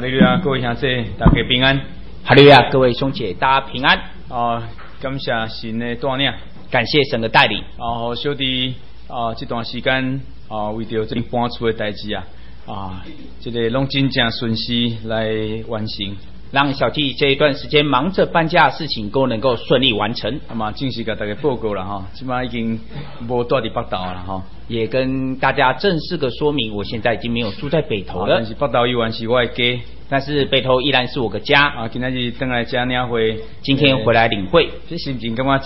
哈利路亚，各位兄弟，大家平安。 哈利路亚，各位兄姐，大家平安。 感谢神的带领， 感谢神的带领。 小弟这段时间为着这搬出的代志这个拢真正顺利来完成。 让小弟这一段时间忙着搬家的事情都能够顺利完成。 正式给大家报告了现在已经无住在北投了也跟大家正式的说明，我现在已经没有住在北投了。 但是北投依然是我的家， 但是北投依然是我的家。 今天是回来这领会， 今天回来领会， 这心情感觉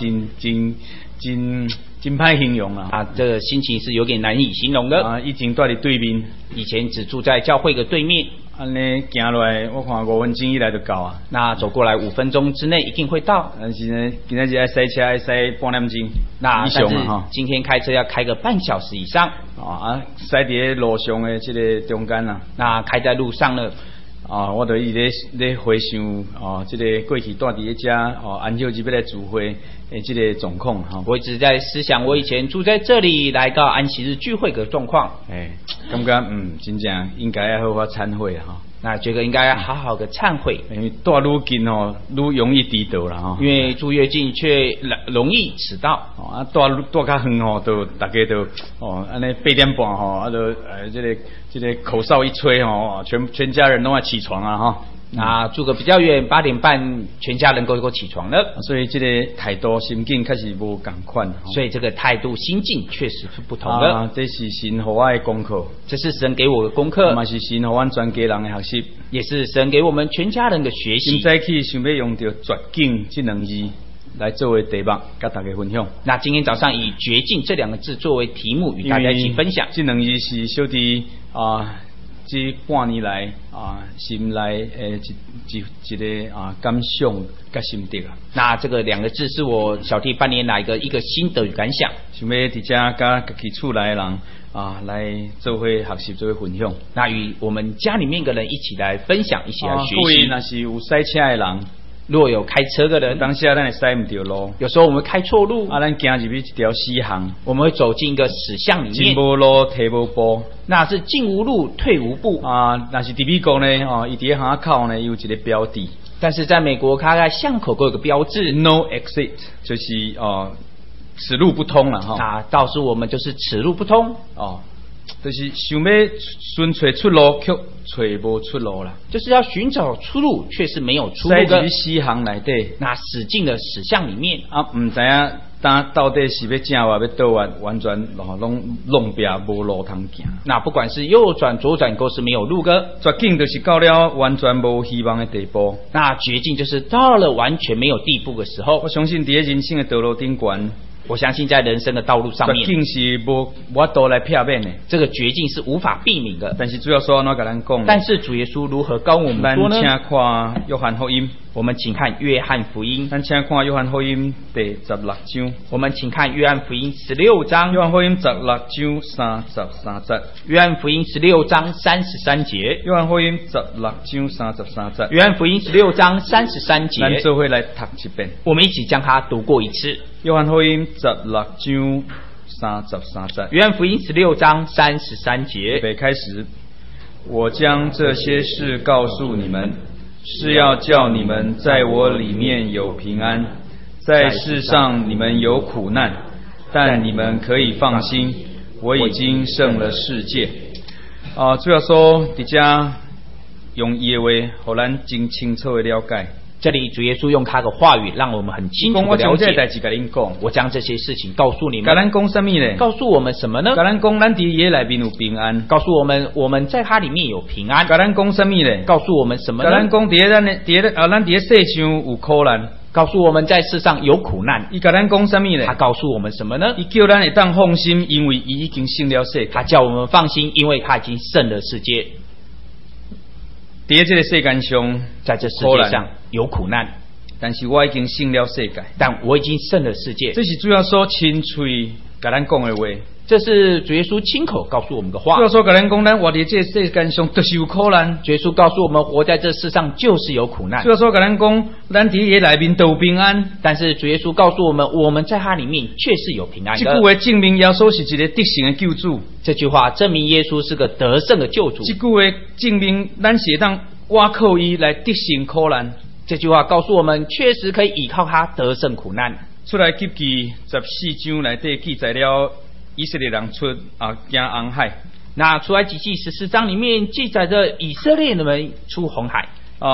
真歹形容这个心情是有点难以形容的。 以前住在对面， 以前只住在教会的对面。 安尼行落来，我看5分钟以内就到那走过来5分钟之内一定会到。 但是呢，今天要塞车要塞半点钟。 但是今天开车要开个半小时以上。 塞在路上的这个中间那开在路上呢？ 我就一直在回想这个过去住在这安秀这边来聚会的这个状况我一直在思想我以前住在这里来到安息日聚会的状况。 感觉真正应该要好好忏悔那觉得应该要好好的忏悔， 因为住愈近愈容易迟到了因为住越近却容易迟到住较远都大家都安尼8点半都这个口哨一吹全家人都要起床那住个比较远，8点半全家人都起床了， 所以这个态度心境开始无同款所以这个态度心境确实是不同的这是神给我的功课， 这是神给我的功课， 也是神给我们全家人的学习， 也是神给我们全家人的学习。 现在起想要用到绝境这2字来作为题目跟大家分享。 那今天早上以绝境这2个字作为题目与大家一起分享。 这2字是小弟这半年来心内一个感想跟心得那这个2个字是我小弟半年来一个心得与感想， 想要在家跟自己厝内的人来做伙学习，做伙分享。 那与我们家里面的人一起来分享，一起来学习。 那是有塞车的人， 若有开车的人， 当下咱会塞不到路， 有时候我们开错路咱行入去一条死巷， 我们会走进一个死巷里面， 进无路退无步， 那是进无路退无步那是在美国呢伊在巷口呢有一个标志， 但是在美国它在巷口都有个标志 No exit， 就是此路不通了告诉我们就是此路不通就是想要寻找出路却找无出路啦， 就是要寻找出路却是没有出路的， 在死巷内底， 那死进了死巷里面不知道到底是要正话要倒弯，完全拢弄壁无路通行。 那不管是右转左转都是没有路的， 绝境就是到了完全无希望的地步。 那绝境就是到了完全没有地步的时候。 我相信在人生的道路顶端， 我相信在人生的道路上面， 绝境是无法度来避免的， 这个绝境是无法避免的。 但是主要说安怎跟咱讲？ 但是主耶稣如何跟我们说呢？ 咱请看约翰福音。 我们请看约翰福音。 咱请看约翰福音第16章。 我们请看约翰福音16章。 约翰福音16章33节。 约翰福音16章33节。 约翰福音16章33节。 约翰福音16章33节。 咱做伙来读一遍。 我们一起将它读过一次。 约翰福音16章33节。 约翰福音16章33节。 预备开始。我将这些事告诉你们，是要叫你们在我里面有平安，在世上你们有苦难，但你们可以放心，我已经胜了世界。主要说在这用伊的话让咱真清楚的了解， 这里主耶稣用他的话语让我们很清楚的了解。我将这些事情告诉你们， 跟咱讲什么呢？ 告诉我们什么呢？ 跟咱讲咱在耶里面有平安， 告诉我们在他里面有平安。 跟咱讲什么呢？ 告诉我们什么呢？ 跟咱讲咱在世上有苦难， 告诉我们在世上有苦难。 伊跟咱讲什么呢？ 他告诉我们什么呢？ 伊叫咱会当放心，因为伊已经胜了世界。 他叫我们放心，因为他已经胜了世界。 在这个世界上， 在这世界上有苦难， 但是我已经胜了世界， 但我已经胜了世界。 这是主要说亲嘴跟咱讲的话， 这是主耶稣亲口告诉我们的话。 主要说跟咱讲，咱活在这世界上就是有苦难。 主耶稣告诉我们，活在这世上就是有苦难。 主要说跟咱讲，咱在耶里面都有平安。 但是主耶稣告诉我们，我们在他里面却是有平安的。 这句话证明耶稣是一个得胜的救主。 这句话证明耶稣是个得胜的救主。 这句话证明咱是当我靠伊来得胜苦难。 这句话告诉我们，确实可以依靠他得胜苦难。 出来记记14章内底记载了以色列人出行红海。 那出埃及记14章里面记载着以色列人们出红海。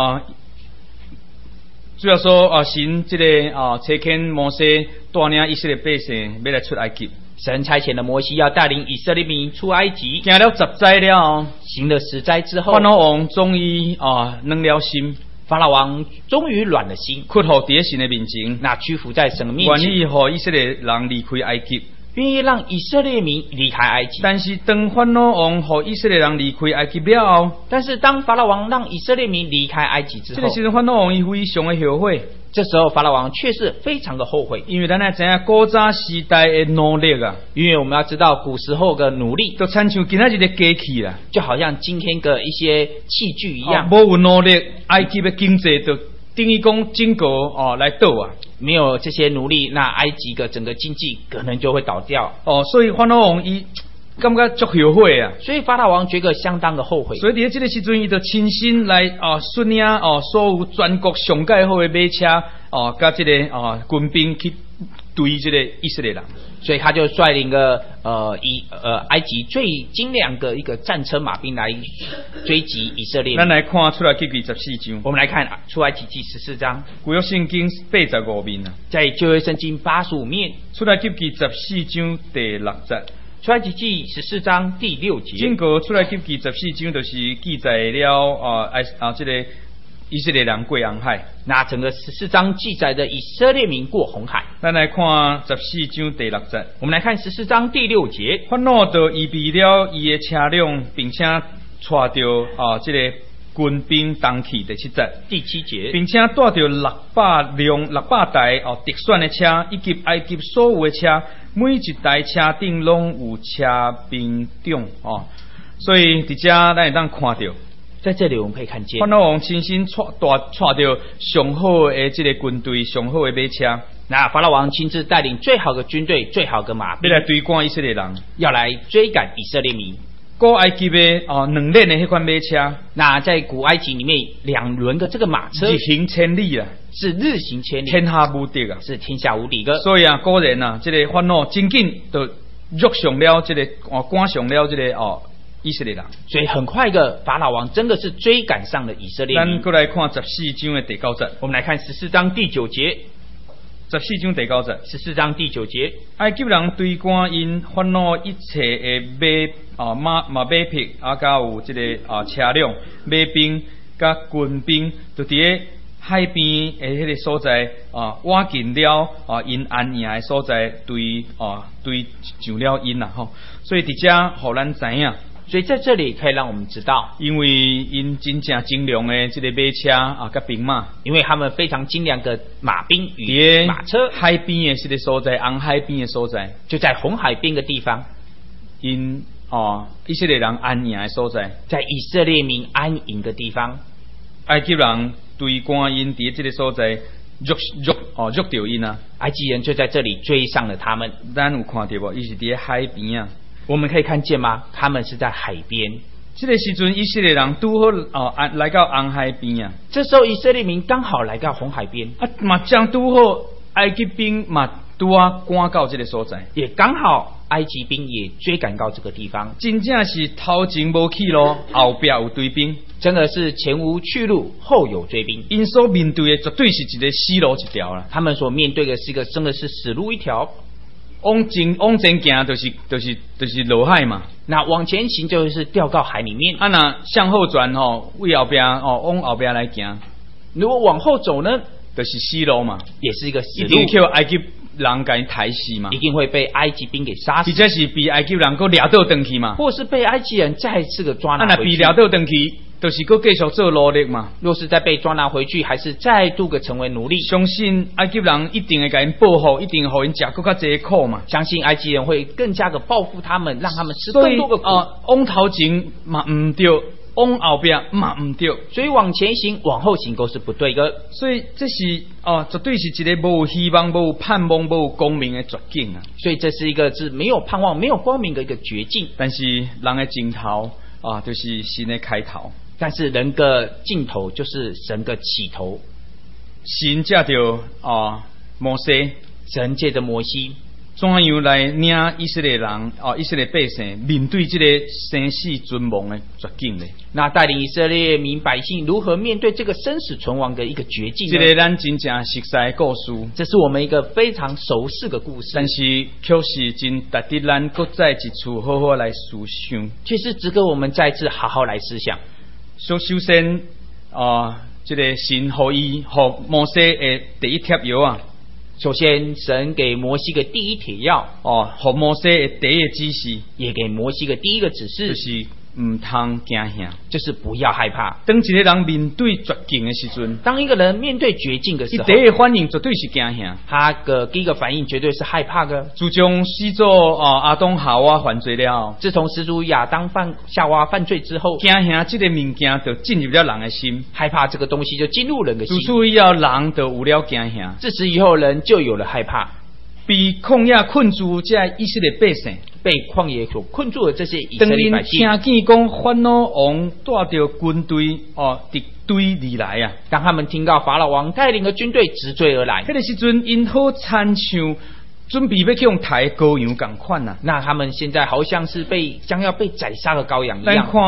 主要说神这个差遣摩西带领以色列百姓要来出埃及。 神差遣了摩西要带领以色列民出埃及， 行了10灾了， 行了10灾之后， 法老王终于软了心。 法老王终于软了心， 屈服在神的面前， 那屈服在神的面前， 愿意让以色列人离开埃及， 愿意让以色列民离开埃及。 但是当法老王让以色列人离开埃及了后， 但是当法老王让以色列民离开埃及之后， 这个时候法老王伊非常的后悔。 这时候法老王却是非常的后悔， 因为咱也知影古早时代的努力因为我们要知道古时候的努力都参像今仔日的机器啦， 就好像今天的一些器具一样。 没有努力，埃及的经济就等于讲整个来倒没有这些努力，那埃及的整个经济可能就会倒掉。 所以法老王伊感觉足后悔所以法老王觉得相当的后悔。 所以在这个时阵，伊就亲身来率领所有全国上介好的马车甲这个军兵去对这个以色列人。 所以他就率领了埃及最精良的一个战车马兵来追击以色列。 咱来看出来记记14章， 我们来看出埃及记14章， 旧约圣经85面在旧约圣经85面， 出来记记14章第6节。 出埃及记14章第6节， 整个出来记记14章就是记载了这个以色列人过红海。 那整个14章记载的以色列民过红海。 咱来看14章第6节， 我们来看14章第6节。 法老就预备了伊的车辆，并且带着这个军兵东去。第7节， 第7节，并且带着600台特选的车，以及埃及所有的车，每一台车顶拢有车兵长所以伫遮咱会当看到。 在这里我们可以看见， 法老王亲身带着上好的这个军队，上好的马车。 那法老王亲自带领最好的军队、最好的马兵， 要来追赶以色列人， 要来追赶以色列民。 古埃及的2轮的迄款马车， 那在古埃及里面2轮的这个马车， 日行千里是日行千里， 天下无敌是天下无敌的。 所以果然这个法老真紧就约上了这个赶上了这个以色列人。 所以很快的法老王真的是追赶上了以色列民。 咱过来看14章的第9节， 我们来看14章第9节。 14章第9节 ，14章第9节， 埃及人追赶因法老一切的马匹甲有这个车辆、马兵甲军兵，就伫咧海边的迄个所在挖近了因安营的所在，对上了因吼。所以伫遮互咱知影。 所以在这里可以让我们知道， 因为因真正精良的这个马车甲兵马， 因为他们非常精良的马兵与马车， 海边的这个所在，红海边的所在， 就在红海边的地方， 因以色列人安营的所在， 在以色列民安营的地方， 埃及人追赶因伫这个所在，约着因埃及人就在这里追上了他们。 咱有看到无？伊是伫海边我们可以看见吗？他们是在海边。 这个时阵，以色列人拄好来到红海边这时候以色列民刚好来到红海边嘛将拄好埃及兵嘛拄赶到这个所在， 也刚好埃及兵也追赶到这个地方。 真正是头前无去路，后壁有追兵， 真的是前无去路，后有追兵。 因所面对的绝对是一个死路一条啦。 他们所面对的是一个真的是死路一条。 往前行就是落海嘛。 那往前行就是掉到海里面。 那向后转为后边往后边来行。 如果往后走呢， 就是死路嘛， 也是一个死路。 一定叫埃及人给抬死嘛， 一定会被埃及兵给杀死。 或者是被埃及人给掠倒回去嘛， 或是被埃及人再次的抓拿回去。 那被掠倒回去，就是搁继续做奴隶嘛。 若是再被抓拿回去，还是再度的成为奴隶。 相信埃及人一定会给因报复，一定会因吃更加多苦嘛。 相信埃及人会更加的报复他们，让他们吃更多的苦。 往头前嘛唔对，往后边嘛唔对， 所以往前行、往后行都是不对的。 所以这是绝对是一个无有希望、无有盼望、无有光明的绝境啊。 所以这是一个是没有盼望、没有光明的一个绝境。 但是人的尽头就是神的开头。 但是人个尽头就是神个起头。 神借着摩西， 神借着摩西， 怎样来领以色列人以色列百姓面对这个生死存亡的绝境呢？ 那带领以色列民百姓如何面对这个生死存亡的一个绝境呢？ 这个咱真正熟悉的故事， 这是我们一个非常熟悉的故事， 但是却是真值得咱搁再一次好好来思想， 却是值得我们再次好好来思想。 首先这个神予摩西的第一帖药啊。 首先，神给摩西个第一帖药， 给摩西的第一个指示， 也给摩西个第一个指示， 就是唔通惊吓， 就是不要害怕。 当一个人面对绝境的时阵， 当一个人面对绝境的时候， 第一个反应绝对是惊吓， 他的第一个反应绝对是害怕的。 自从始祖亚当夏娃犯罪了， 自从始祖亚当夏娃犯罪之后， 惊吓这个物件就进入了人的心， 害怕这个东西就进入人的心。 自此以后，人就有了惊吓。 自此以后，人就有了害怕。 被旷野困住这以色列百姓， 被旷野所困住的这些以色列百姓， 当听见讲法老王带着军队敌对而来啊！ 当他们听到法老王带领的军队直追而来， 那个时阵因好参像准备要去用抬羔羊同款呐。 那他们现在好像是将要被宰杀的羔羊一样。 咱看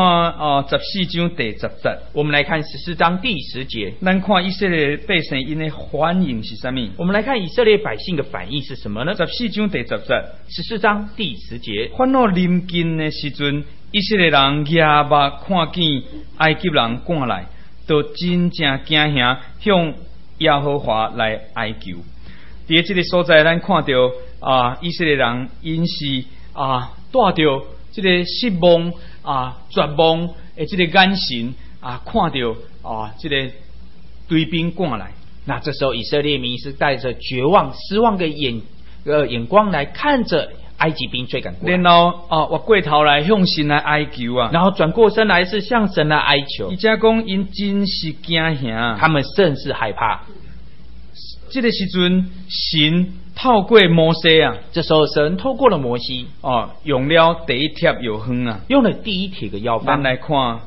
14章第10节， 我们来看14章第10节。 咱看以色列百姓因的反应是什么？ 我们来看以色列百姓的反应是什么呢 ？14章第10节 ，14章第10节。 法老临近的时阵，以色列人夜目看见埃及人赶来，就真正惊吓，向耶和华来哀求。在这个所在，咱看到以色列人因是带着这个失望绝望的这个眼神看到这个追兵赶来。 那这时候以色列民是带着绝望、失望的眼光来看着埃及兵追赶过来， 然后我过头来向神来哀求啊， 然后转过身来是向神来哀求。 伊才讲因真是惊吓， 他们甚是害怕。 这个时阵，神透过摩西啊， 这时候神透过了摩西用了第一帖药方啊， 用了第一帖的药方。 咱来看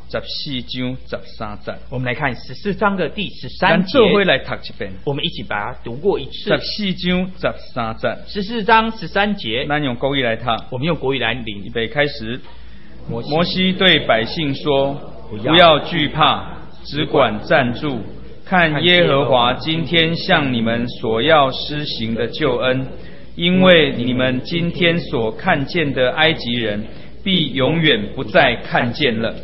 14章13节， 我们来看14章的第13节， 咱做伙来读一遍， 我们一起把它读过一次。 14章13节 ，14章13节， 咱用国语来读， 我们用国语来领。 预备开始。摩西对百姓说：“不要惧怕，只管站住。看耶和华今天向你们所要施行的救恩，因为你们今天所看见的埃及人，必永远不再看见了。”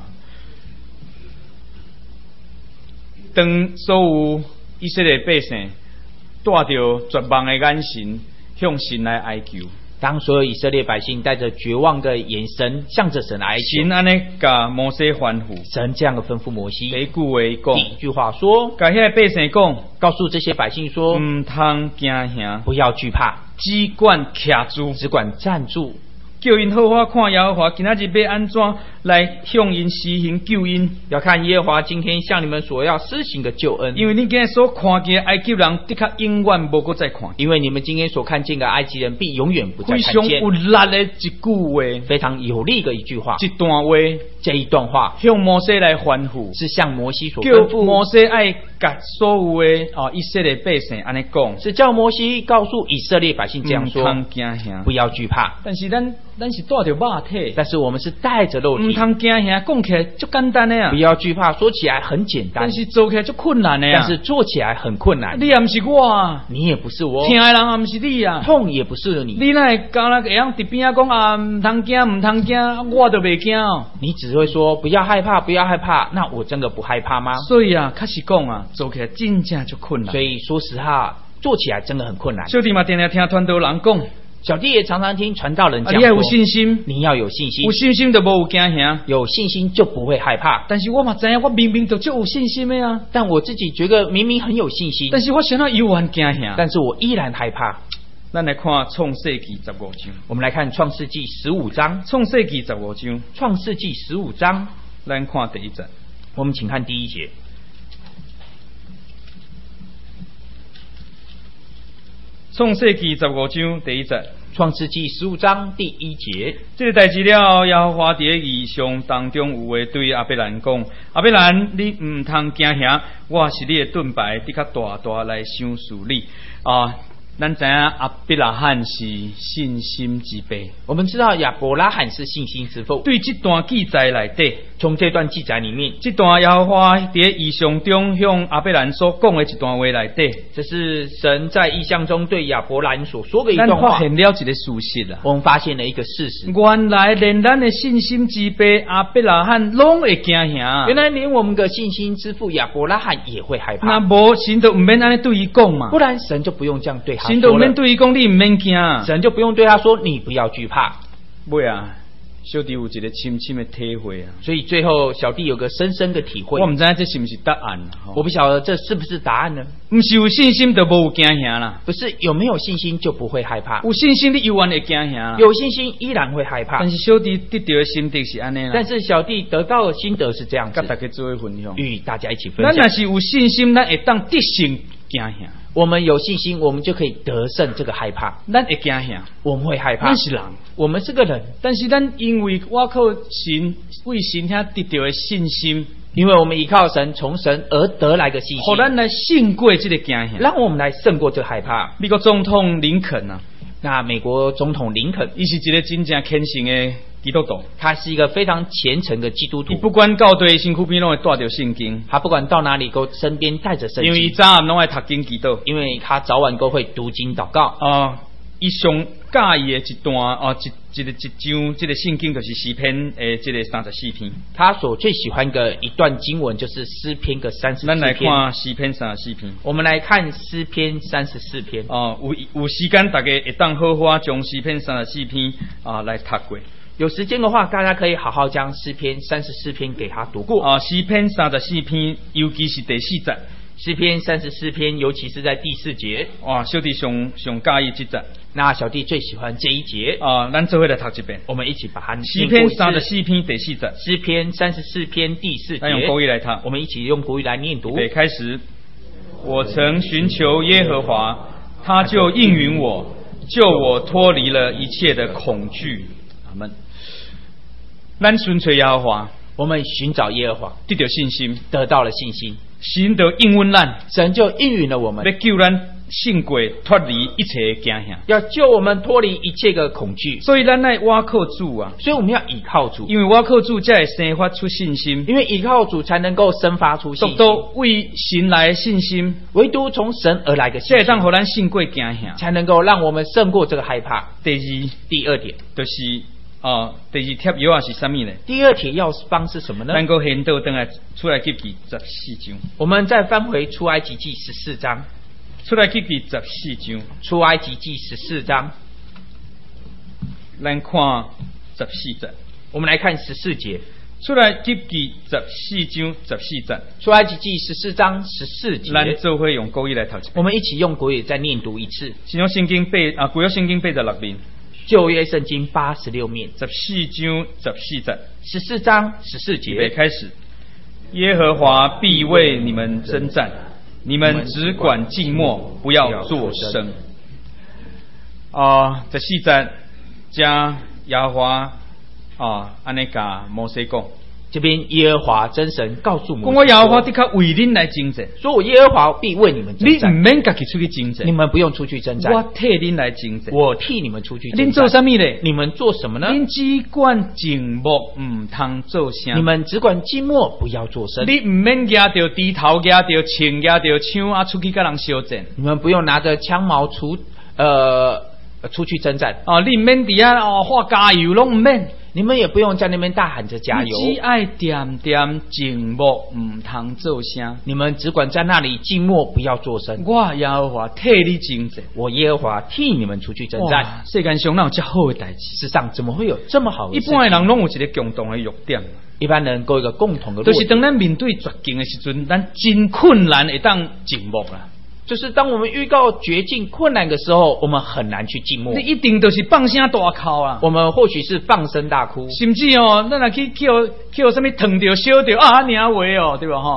当所有以色列百姓带着绝望的眼神向神来哀求， 当所有以色列百姓带着绝望的眼神向着神来哀求， 神安尼甲摩西吩咐， 神这样的吩咐摩西。 第一句话讲， 第一句话说， 甲遐百姓讲， 告诉这些百姓说， 唔通惊吓， 不要惧怕， 只管徛住， 只管站住， 叫因好好看耶和华今仔日要安怎来向因施行救恩。 要看耶和华今天向你们所要施行的救恩， 因为你今日所看见埃及人，的确永远无搁再看。 因为你们今天所看见的埃及人，必永远不再看见。 非常有力的一句话， 非常有力的一句话， 一段话， 这一段话向摩西来吩咐， 是向摩西所吩咐， 叫摩西爱甲所有的以色列百姓安尼讲， 是叫摩西告诉以色列百姓这样说： 唔通惊吓， 不要惧怕。 但是咱是带着肉体， 但是我们是带着肉体， 唔通惊吓，讲起来就简单的啊。 不要惧怕，说起来很简单， 但是做起来就困难的啊。 但是做起来很困难。 你也不是我啊， 你也不是我， 听的人也不是你啊， 痛也不是你。 你哪会教那个样伫边仔讲唔通惊，唔通惊，我都袂惊哦。 你只会说不要害怕，不要害怕，那我真的不害怕吗？ 所以啊，确实讲啊，做起来真正就困难。 所以说实话，做起来真的很困难。 小弟嘛，天天听传道人讲。 小弟也常常听传道人讲说， 你要有信心， 你要有信心， 有信心就无有惊吓， 有信心就不会害怕。 但是我嘛知影，我明明就有信心的啊， 但我自己觉得明明很有信心， 但是我想到依然惊吓， 但是我依然害怕。 咱来看创世纪15章， 我们来看创世纪15章， 创世纪15章， 创世纪15章， 咱看第一节， 我们请看第一节。 创世纪15章第一节， 创世纪15章第1节。 这个代志了，耶和华伫异象当中有话对亚伯兰讲：亚伯兰，你唔通惊吓，我是你的盾牌，你较大大来相属你啊。咱知影亚伯拉罕是信心之父。 我们知道亚伯拉罕是信心之父。 对这段记载内底， 从这段记载里面， 这段耶和华伫异象中向亚伯兰所讲的一段话内底， 这是神在异象中对亚伯兰所说的一段话。 咱发现了一个事实啊， 我们发现了一个事实， 原来连咱的信心之父亚伯拉罕拢会惊吓。 原来连我们的信心之父亚伯拉罕也会害怕。 那无神就唔免安尼对伊讲嘛， 不然神就不用这样对他说了。 神就唔免对伊讲，你唔免惊， 神就不用对他说你不要惧怕。 喂啊，小弟有一个深深的体会啊。 所以最后小弟有个深深的体会。 我唔知道这是不是答案， 我不晓得这是不是答案呢？ 唔是有信心就无有惊吓啦。 不是有没有信心就不会害怕。 有信心你永远会惊吓啦。 有信心依然会害怕。 但是小弟得到的心得是安尼啦。 但是小弟得到的心得是这样子。 跟大家做伙分享。 与大家一起分享。 咱若是有信心，咱会当得胜惊吓。 我们有信心，我们就可以得胜这个害怕。 咱会惊吓， 我们会害怕。 咱是人， 我们是个人， 但是咱因为我靠神为神遐得到的信心， 因为我们依靠神，从神而得来的信心， 让咱来胜过这个惊吓， 让我们来胜过这个害怕。 美国总统林肯啊， 那美国总统林肯， 伊是一个真正虔诚的基督徒， 他是一个非常虔诚的基督徒。 伊不管到对身躯边拢会带着圣经， 他不管到哪里都身边带着圣经， 因为伊早暗拢爱读经祈祷， 因为他早晚都会读经祷告。 伊上介意的一段一章，这个圣经就是诗篇这个34篇。 他所最喜欢的一段经文就是诗篇的34篇。 咱来看诗篇34篇。 我们来看诗篇34篇。 有时间大家会当好好将诗篇34篇来读过。 有时间的话，大家可以好好将诗篇34篇给他读过。 诗篇34篇，尤其是第4节。 诗篇34篇，尤其是在第4节。 小弟上介意这节。 那小弟最喜欢这一节。 咱做伙来读一遍。 我们一起把它诗篇34篇第4节。 诗篇34篇第4节。 咱用国语来读。 我们一起用国语来念读。 预备开始。我曾寻求耶和华，他就应允我，救我脱离了一切的恐惧。阿们。咱寻找耶和华， 我们寻找耶和华， 得到信心， 得到了信心， 神就应允咱， 神就应允了我们， 要救咱胜过脱离一切的惊吓， 要救我们脱离一切的恐惧。 所以咱来倚靠主啊， 所以我们要倚靠主， 因为倚靠主才会生发出信心， 因为倚靠主才能够生发出信心， 独独为神来的信心， 唯独从神而来的信心， 才会当让咱胜过惊吓， 才能够让我们胜过这个害怕。第二点就是第二贴药啊是什么呢？ 第二帖药方是什么呢？ 能够现到等来出来记记14章。 我们再翻回出埃及记14章。 出来记记14章。 出埃及记14章。 咱看14节。 我们来看14节。 出来记记14章14节。 出埃及记14章14节。 咱做伙用国语来读一遍。 我们一起用国语再念读一次。 新约圣经旧约圣经86面。 旧约圣经86面 14章14节 ，14章14节。 预备开始。耶和华必为你们征战，你们只管静默，不要作声。14节将耶和华安尼甲摩西讲。 这边耶和华真神告诉摩西说：“ 我耶和华的确为恁来征战， 说我耶和华必为你们征战。 你唔免自己出去征战， 你们不用出去征战， 我替恁来征战。 我替你们出去征战。 恁做什么呢？ 你们做什么呢？ 恁只管静默，唔通做声。 你们只管静默，不要作声。 你唔免举着低头，举着枪，举着枪出去跟人相战。 你们不用拿着枪矛出去征战。 你唔免伫遐喊加油，拢唔免。” 你们也不用在那边大喊着加油， 你只爱点点静默，唔通做声。 你们只管在那里静默，不要作声。 我耶和华替你征战， 我耶和华替你们出去征战。 世界上哪有这好的代志？ 世上怎么会有这么好的事情？ 一般的人拢有一个共同的弱点。 一般人都有一个共同的弱点， 就是当咱面对绝境的时阵，咱真困难会当静默啦。 就是当我们遇到绝境困难的时候，我们很难去静默。 你一定就是放声大哭啊！ 我们或许是放声大哭， 甚至咱若去叫什么疼着、烧着啊，领话对吧？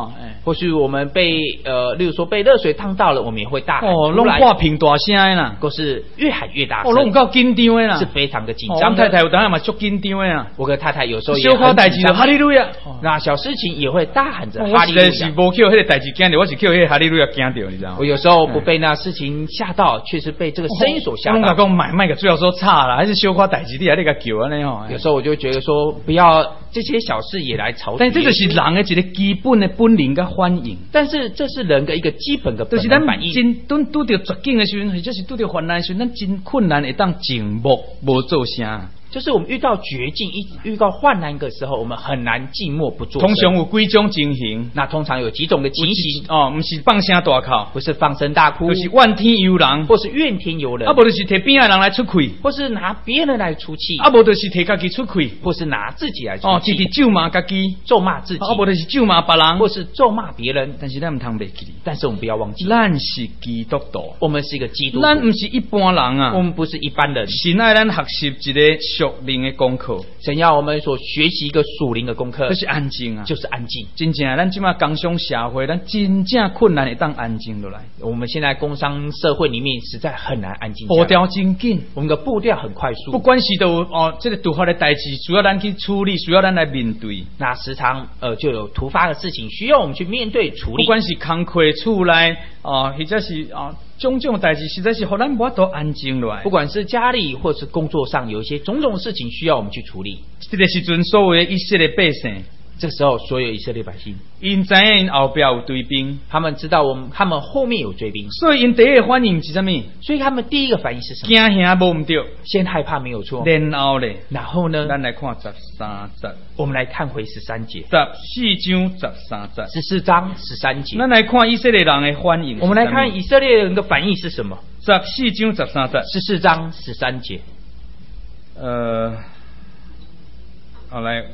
或许我们被例如说被热水烫到了，我们也会大喊出来。 拢破屏大声的啦， 或是越喊越大声。 拢有够紧张的啦， 是非常的紧张的。 我太太有当然嘛足紧张的啊。 我跟太太有时候也小可代志就哈利路亚， 那小事情也会大喊着我哈利路亚。 是无叫迄个代志惊着，我是叫迄个哈利路亚惊着，你知道吗？ 我有时候不被那事情吓到，却是被这个声音所吓到。 我讲卖个最好说差啦，还是小可代志你还那个叫安尼吼。 有时候我就觉得说，不要这些小事也来吵。 但这就是人的一个基本的本能跟反应。 但是这是人的一个基本的本能反应。 真拄着绝境的时阵，或者是拄着患难的时阵，咱真困难会当静默无做声。 就是我们遇到绝境、遇到患难的时候，我们很难静默不作声。 通常有几种情形， 那通常有几种的情形哦，不是放声大哭， 不是放声大哭， 就是怨天尤人， 或是怨天尤人， 啊，无就是摕边的人来出气， 或是拿别人来出气， 啊，无就是摕家己出气， 或是拿自己来出气， 哦，直直咒骂家己， 咒骂自己， 啊，无就是咒骂别人， 或是咒骂别人。 但是咱唔通袂记， 但是我们不要忘记， 咱是基督徒， 我们是一个基督徒， 咱唔是一般人啊， 我们不是一般人。 神爱咱学习一个属灵的功课。 神要我们所学习一个属灵的功课， 就是安静啊， 就是安静。 真正咱即马工商社会，咱真正困难会当安静落来。 我们现在工商社会里面实在很难安静下来， 步调真紧， 我们的步调很快速。 不管是都这个突发的代志，需要咱去处理，需要咱来面对。 那时常就有突发的事情需要我们去面对处理。 不管是工课厝内或者是种种代志，实在是互咱无法度安静落来。 不管是家里或是工作上有一些种种事情需要我们去处理。 这个时阵，所有的以色列百姓， 这时候所有以色列百姓， 因知影因后边有追兵， 他们知道他们后面有追兵， 所以因第一个反应是什么？ 所以他们第一个反应是什么？ 惊吓无唔对， 先害怕没有错。然后呢？ 咱来看13节， 我们来看回13节 ，14章13节 ，14章13节。 咱来看以色列人的反应。 我们来看以色列人的反应是什么 14章13节 ，14章13节。 好来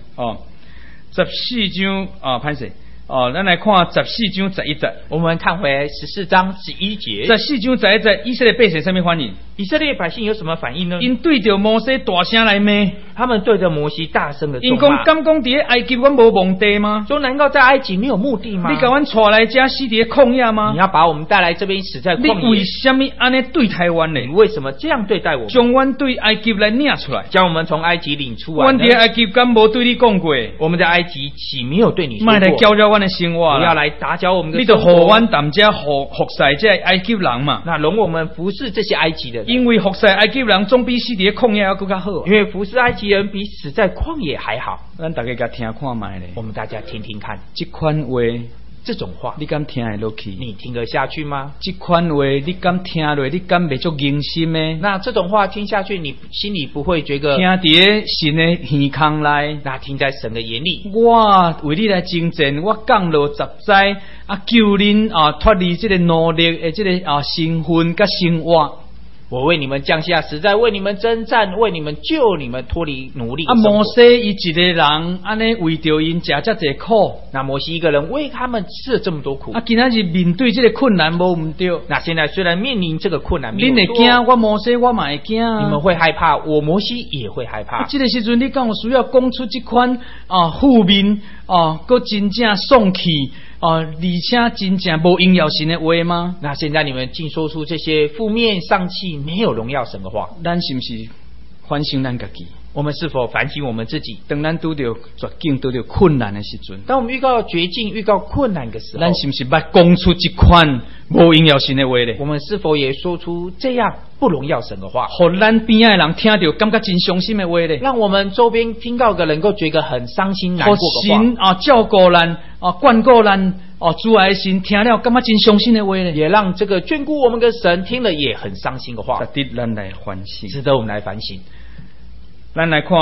14章歹势咱来看14章11节。 我们看回14章11节。 14章11节，以色列百姓什么反应？ 以色列百姓有什么反应呢？ 因对着摩西大声来骂， 他们对着摩西大声的咒骂。 因讲敢讲伫埃及阮无墓地吗？ 说难道在埃及没有墓地吗？ 你把阮带来这死伫旷野吗？ 你要把我们带来这边死在旷野。 你为什么安尼对待阮呢？ 你为什么这样对待我们？ 将阮对埃及来领出来， 将我们从埃及领出来。 阮伫埃及敢无对你讲过？ 我们在埃及岂没有对你说过？ 莫来搅扰阮的生活， 不要来打搅我们的生活。你就互阮淡遮服侍这埃及人嘛。 那容我们服侍这些埃及人， 因为服侍埃及人总比死伫旷野要更加好。 因为服侍埃及人比死在旷野还好。 咱大家甲听看卖咧。 我们大家听听看， 这款话， 这种话， 你敢听得落去？ 你听得下去吗？ 这款话，你敢听落？你敢袂足硬心呢？ 那这种话听下去，你心里不会觉得？ 听伫神的耳孔内， 那听在神的眼里。 我为你来征战，我降落十灾救恁脱离这个奴隶的这个身份甲生活。 我为你们降下实在，为你们征战，为你们救你们脱离奴隶。 摩西伊一个人安尼为着因吃这济苦， 那摩西一个人为他们吃了这么多苦。 今仔日面对这个困难无唔对。 那现在虽然面临这个困难， 恁会惊，我摩西我嘛会惊。 你们会害怕，我摩西也会害怕。 这个时阵，你敢有需要讲出这款负面搁真正丧气？而且真正无荣耀神的话吗？ 那现在你们竟说出这些负面丧气、没有荣耀神的话， 咱是不是反省咱家己？ 我们是否反省我们自己？ 当咱拄到绝境、拄到困难的时阵， 当我们遇到绝境、遇到困难的时候， 咱是不是捌讲出这款无荣耀神的话呢？ 我们是否也说出这样不荣耀神的话， 互咱边仔的人听到感觉真伤心的话呢？ 让我们周边听到的能够觉得很伤心难过的话， 神照顾咱眷顾咱主爱的神听了感觉真伤心的话呢？ 也让这个眷顾我们的神听了也很伤心的话， 值得咱来反省， 值得我们来反省。 咱来看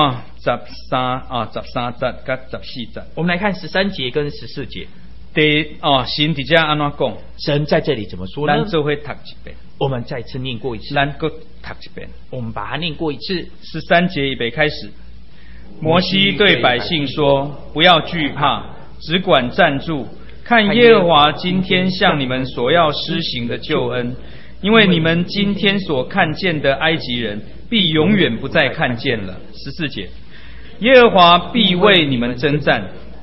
13节甲14节。 我们来看13节跟14节。 神伫遮安怎讲？ 神在这里怎么说呢？ 咱做伙读一遍。 我们再次念过一次。 咱搁读一遍。 我们把它念过一次。 13节预备开始。摩西对百姓说：“不要惧怕，只管站住，看耶和华今天向你们所要施行的救恩，因为你们今天所看见的埃及人，必永远不再看见了。”14节，耶和华必为你们征战，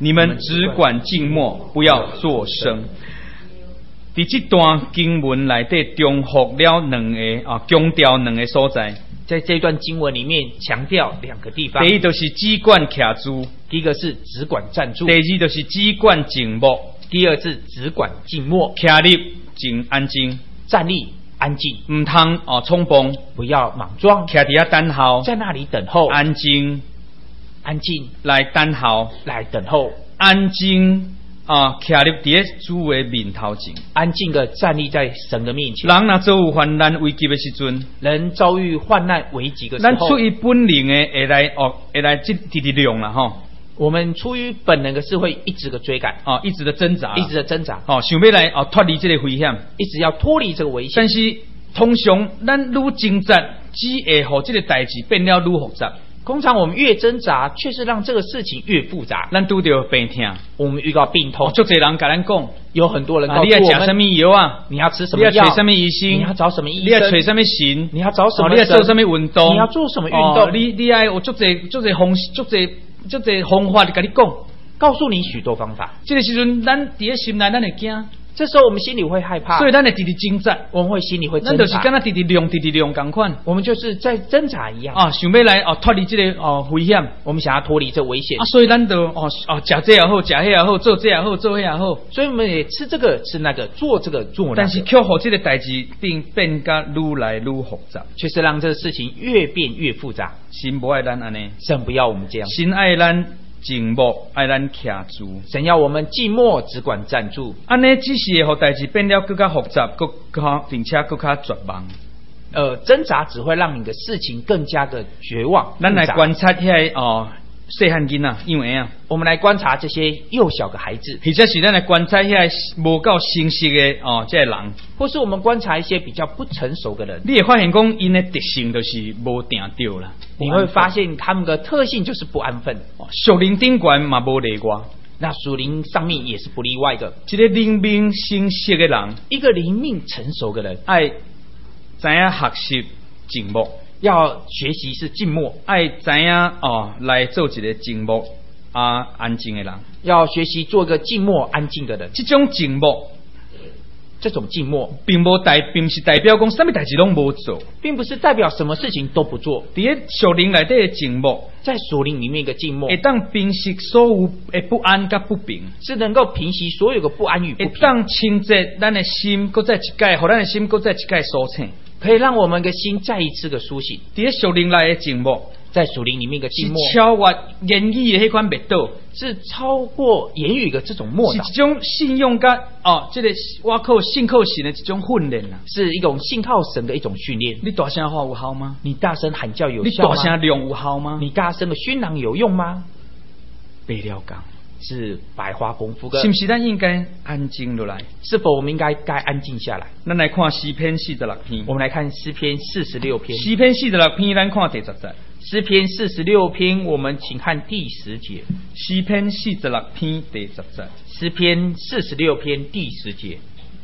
你们只管静默，不要作声。伫这段经文内底重复了强调两个所在。 在这段经文里面强调2个地方。 第一就是只管徛住， 第一个是只管站住； 第二就是只管静默， 第二是只管静默。 徛立静安静， 站立安静， 唔通冲动， 不要莽撞。 徛伫遐等候， 在那里等候， 安静， 安静来等候， 来等候， 安静。徛立伫主的面头前， 安静的站立在神的面前。 人若遭有患难危急的时阵， 人遭遇患难危急的时候， 咱出于本能的会来直量啦吼。 我们出于本能的是会一直的追赶， 一直的挣扎， 一直的挣扎， 想要来脱离这个危险， 一直要脱离这个危险。 但是通常咱愈挣扎，只会让这个代志变了愈复杂。 通常我们越挣扎，却是让这个事情越复杂。 咱拄到病痛， 我们遇到病痛， 足侪人甲咱讲， 有很多人告诉我们， 你要吃什么药啊？ 你要吃什么药？ 你要找什么医生？ 你要找什么医生？ 你要找什么神？ 你要找什么神？ 你要做什么运动？ 你要做什么运动？ 你要有足侪方法甲你讲， 告诉你许多方法。 这个时阵，咱伫咧心内，咱会惊。 这时候我们心里会害怕， 所以咱会直直挣扎， 我们会心里会挣扎， 咱就是敢若直直量同款， 我们就是在挣扎一样想要来脱离这个危险， 我们想要脱离这危险所以咱就食这也好，食迄也好，做这也好，做迄也好， 所以我们也吃这个吃那个，做这个做那个， 但是却互这个代志变甲愈来愈复杂， 却是让这个事情越变越复杂。 神不爱咱安尼， 神不要我们这样， 神爱咱静默，爱咱徛住。 神要我们静默，只管站住。 安尼只是会互代志变了更加复杂，并且更加绝望。 挣扎只会让你的事情更加的绝望。 咱来观察遐细汉囡仔，因为我们来观察这些幼小的孩子， 或者是咱来观察遐无够成熟的这个人， 或是我们观察一些比较不成熟的人， 你会发现讲因的特性就是无定着啦。 你会发现他们的特性就是不安分， 属灵顶悬嘛无例外， 那属灵上面也是不例外的。 一个灵命成熟的人， 一个灵命成熟的人， 爱知影学习静默。 要学习是静默， 爱知影来做一个静默安静的人， 要学习做个静默安静的人。 这种静默， 这种静默， 并不是代表讲什么代志拢无做， 并不是代表什么事情都不做。 伫属灵内底的静默， 在属灵里面一个静默， 会当平息所有的不安甲不平， 是能够平息所有的不安与不平， 会当清洁咱的心，搁再一届，互咱的心搁再一届苏醒。 可以让我们的心再一次的苏醒。 伫属灵内的静默， 在属灵里面的静默， 是超越言语的迄款密度， 是超过言语的这种默祷， 是一种信用甲这个信靠神的一种训练啦， 是一种信靠神的一种训练。 你大声话有效吗？ 你大声喊叫有效吗？ 你大声量有效吗？ 你大声的宣嚷有用吗？ 白了讲。 是白花功夫的， 是不是咱应该安静落来？ 是否我们应该安静下来？ 咱来看诗篇46篇。 我们来看诗篇46篇。 诗篇46篇，咱看第10节。 诗篇46篇，我们请看第10节。 诗篇46篇第10节。 诗篇46篇第10节。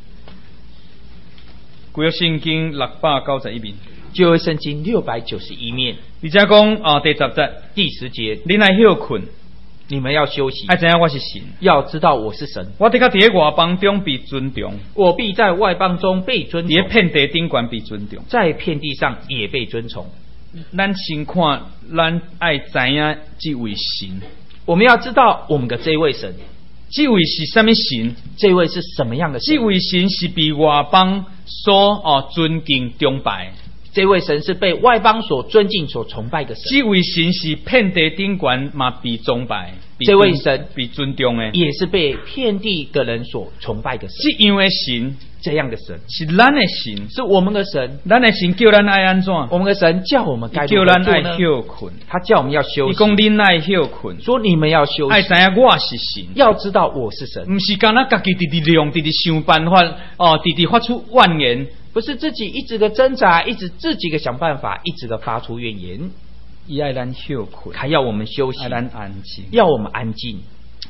旧约圣经691面。 旧约圣经691面。 而且讲第10节， 第10节， 你来休困。 你们要休息， 爱知影我是神， 要知道我是神。 我得甲伫咧外邦中被尊重， 我必在外邦中被尊重， 伫咧遍地顶悬被尊重， 在遍地上也被尊崇。 咱先看，咱爱知影这位神。 我们要知道我们的这位神， 这位是什么神？ 这位是什么样的神？ 这位神是被外邦所尊敬崇拜。 这位神是被外邦所尊敬、所崇拜的神。 这位神是遍地顶悬嘛被崇拜， 这位神被尊重的， 也是被遍地的人所崇拜的神。 这样的神， 这样的神是咱的神， 是我们的神。 咱的神叫咱爱安怎？ 我们的神叫我们该叫咱爱休困， 他叫我们要休息。 伊讲恁爱休困， 说你们要休息。 爱知影我是神， 要知道我是神， 不是干那家己直直量，直直想办法，直直发出怨言。 不是自己一直的挣扎，一直自己的想办法，一直的发出怨言。 伊爱咱休困， 他要我们休息， 爱咱安静， 要我们安静。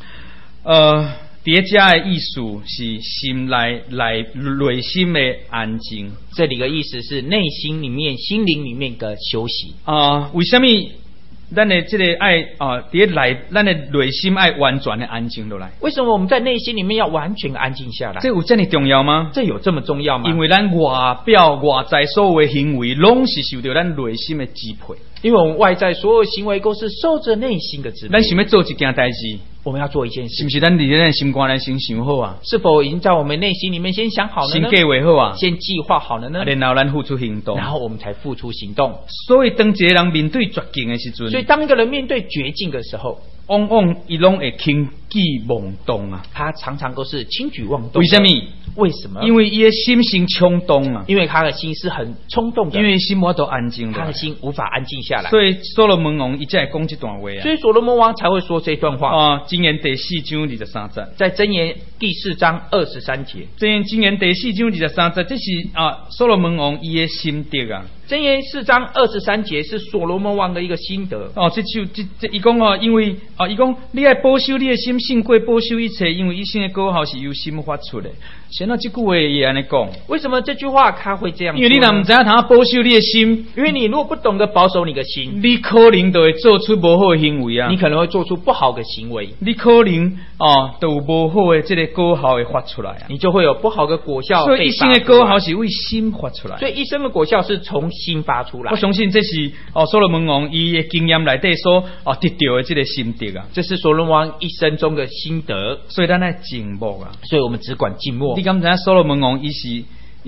叠加的意思是心内心的安静。 这里的意思是内心里面、心灵里面的休息。 为什么咱的这个爱伫内，咱的内心爱完全的安静落来。 为什么我们在内心里面要完全安静下来？ 这有这么重要吗？ 这有这么重要吗？ 因为咱外表外在所有的行为，拢是受到咱内心的支配。 因为我们外在所有行为都是受着内心的支配。 咱想要做一件代志， 我们要做一件事， 是不是咱伫咱心肝内先想好啊？ 是否已经在我们内心里面先想好了呢？ 先计划好啊？ 先计划好了呢？ 然后咱付出行动， 然后我们才付出行动。 所以当一个人面对绝境的时阵， 所以当一个人面对绝境的时候， 往往伊拢会轻举妄动啊。 他常常都是轻举妄动。 为什么？ 为什么？ 因为伊的心性冲动啊。 因为他的心是很冲动的。 因为心无都安静的。 他的心无法安静下来。 所以所罗门王伊才会讲这段话啊。 所以所罗门王才会说这段话啊。箴言第4章23節， 在箴言第4章23節。 箴言第4章23節，這是所羅門王伊的心得啊。 箴言4章23節是所羅門王的一個心得。 這伊講因為伊講你愛保守你的心勝過保守一切，因為一生的果效是由心發出的。先這句話也安尼講。 為什麼這句話他會這樣說？ 因為你若唔知影通保守你的心， 因為你如果不懂得保守你的心， 你可能就會做出不好的行為啊。 你可能會做出不好的行為。 你可能就有不好的這個果效會發出來啊。 你就會有不好的果效。 所以一生的果效是為心發出來。 所以一生的果效是從心發出來。 我相信這是所羅門王伊的經驗內底所得到的這個心得啊。 這是所羅門王一生中的心得。 所以咱愛靜默啊。 所以我們只管靜默。 你敢知影所羅門王伊是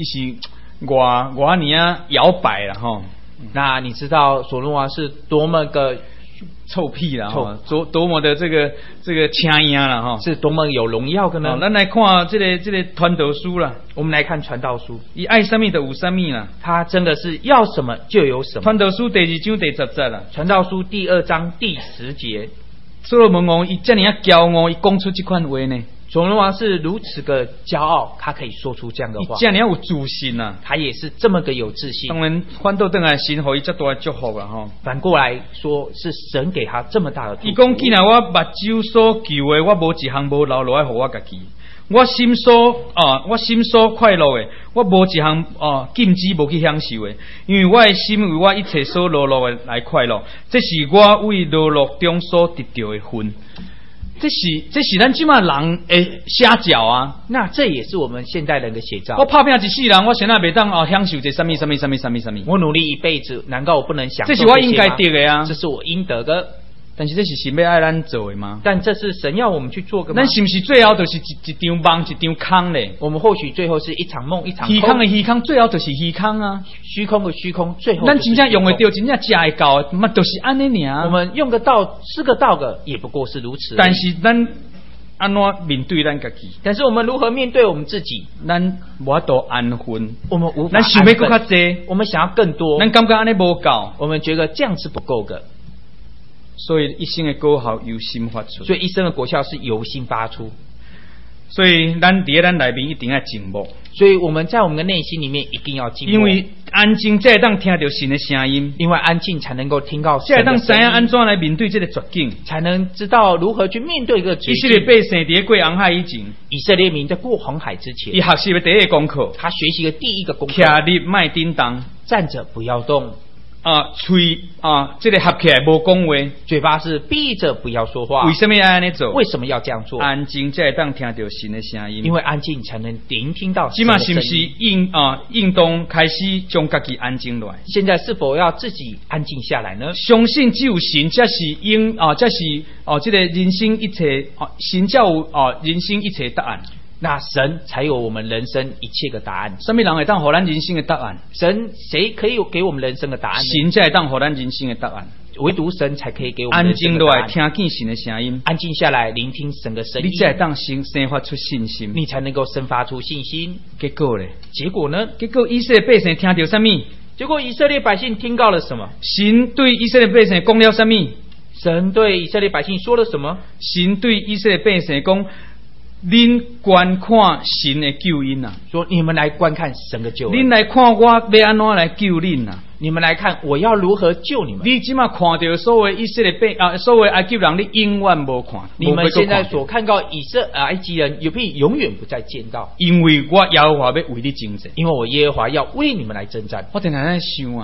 偌爾搖擺啦吼？ 那你知道所羅門王是多麼個臭屁啦吼，多麼的這個聲音啦吼， 是多麼有榮耀的呢？ 咱來看這個傳道書啦， 我們來看傳道書， 伊愛什麼就有什麼啦， 他真的是要什麼就有什麼。 傳道書第2章第10節啦， 傳道書第2章第10節， 所羅門王伊這麼驕傲，伊講出這款話呢？ 所羅門王是如此個驕傲，他可以說出這樣的話。 這樣有自信啊， 他也是這麼個有自信。 當然，反倒轉來神給伊這大祝福啦吼。 反過來說，是神給他這麼大的祝福。 伊講：既然我目睭所求的，我無一項無留落來給我家己。我心所快樂的，我無一項禁止無去享受的，因為我的心為我一切所勞碌的來快樂，這是我為勞碌中所得到的分。這是咱即馬人的寫照啊。 那這也是我們現代人的寫照。 我打拼一世人，我現在袂當享受這什麼。 我努力一輩子，難道我不能享受這些嗎？ 這是我應該得的啊。 這是我應得的。 但是這是神要愛咱做的嗎？ 但這是神要我們去做的嗎？ 咱是不是最後就是一場夢一場空咧？ 我們或許最後是一場夢一場空。 虛空的虛空，最後就是虛空啊。 虛空的虛空，最後。 咱真正用得到，真正吃會到，嘛就是安尼爾。 我們用得到，吃得到的，也不過是如此。 但是咱安怎面對咱家己？ 但是我們如何面對我們自己？ 咱無法度安分， 我們無法安分。 咱想要更較多， 我們想要更多。 咱感覺安尼無夠， 我們覺得這樣是不夠的。 所以一生的果效由心發出。 所以一生的果效是由心發出。 所以咱佇咱內面一定要靜默。 所以我們在我們的內心裡面一定要靜默。 因為安靜才會當聽到神的聲音。 因為安靜才能夠聽到神的聲音。才會當知影安怎來面對這個絕境。 才能知道如何去面對這個絕境。 以色列百姓佇過紅海以前。 以色列民在過紅海之前。 伊學習的第一個功課。 他學習的第一個功課。 徛立莫叮當。 站着不要動。 嘴這個合起來無講話， 嘴巴是閉着不要說話。 為什麼要安尼做？ 為什麼要這樣做？ 安靜才會當聽到神的聲音。 因為安靜才能聆聽到神的聲音。 即嘛是不是應當開始將家己安靜落來？ 現在是否要自己安靜下來呢？ 相信只有神才是才是這個人生一切神才有人生一切答案。 那神才有我們人生一切的答案。 什麼人會當給咱人生的答案？ 誰可以給我們人生的答案呢？ 神才會當給咱人生的答案。 唯獨神才可以給我們人生的答案。 安靜落來聽見神的聲音， 安靜下來聆聽神的聲音， 你才會當生發出信心， 你才能夠生發出信心。 結果呢？ 結果以色列百姓聽到什麼？ 結果以色列百姓聽到了什麼？ 神對以色列百姓講了什麼？ 神對以色列百姓說了什麼？ 神對以色列百姓講。恁觀看神的救恩啊！ 說你們來觀看神的救恩。 恁來看我要安怎來救恁啊！ 你們來看我要如何救你們。 你即馬看到所謂以色列所謂埃及人，你永遠無看。 你們現在所看到埃及人，有必永遠不再見到。 因為我耶和華要為你征戰。 因為我耶和華要為你們來征戰。 我定在想啊，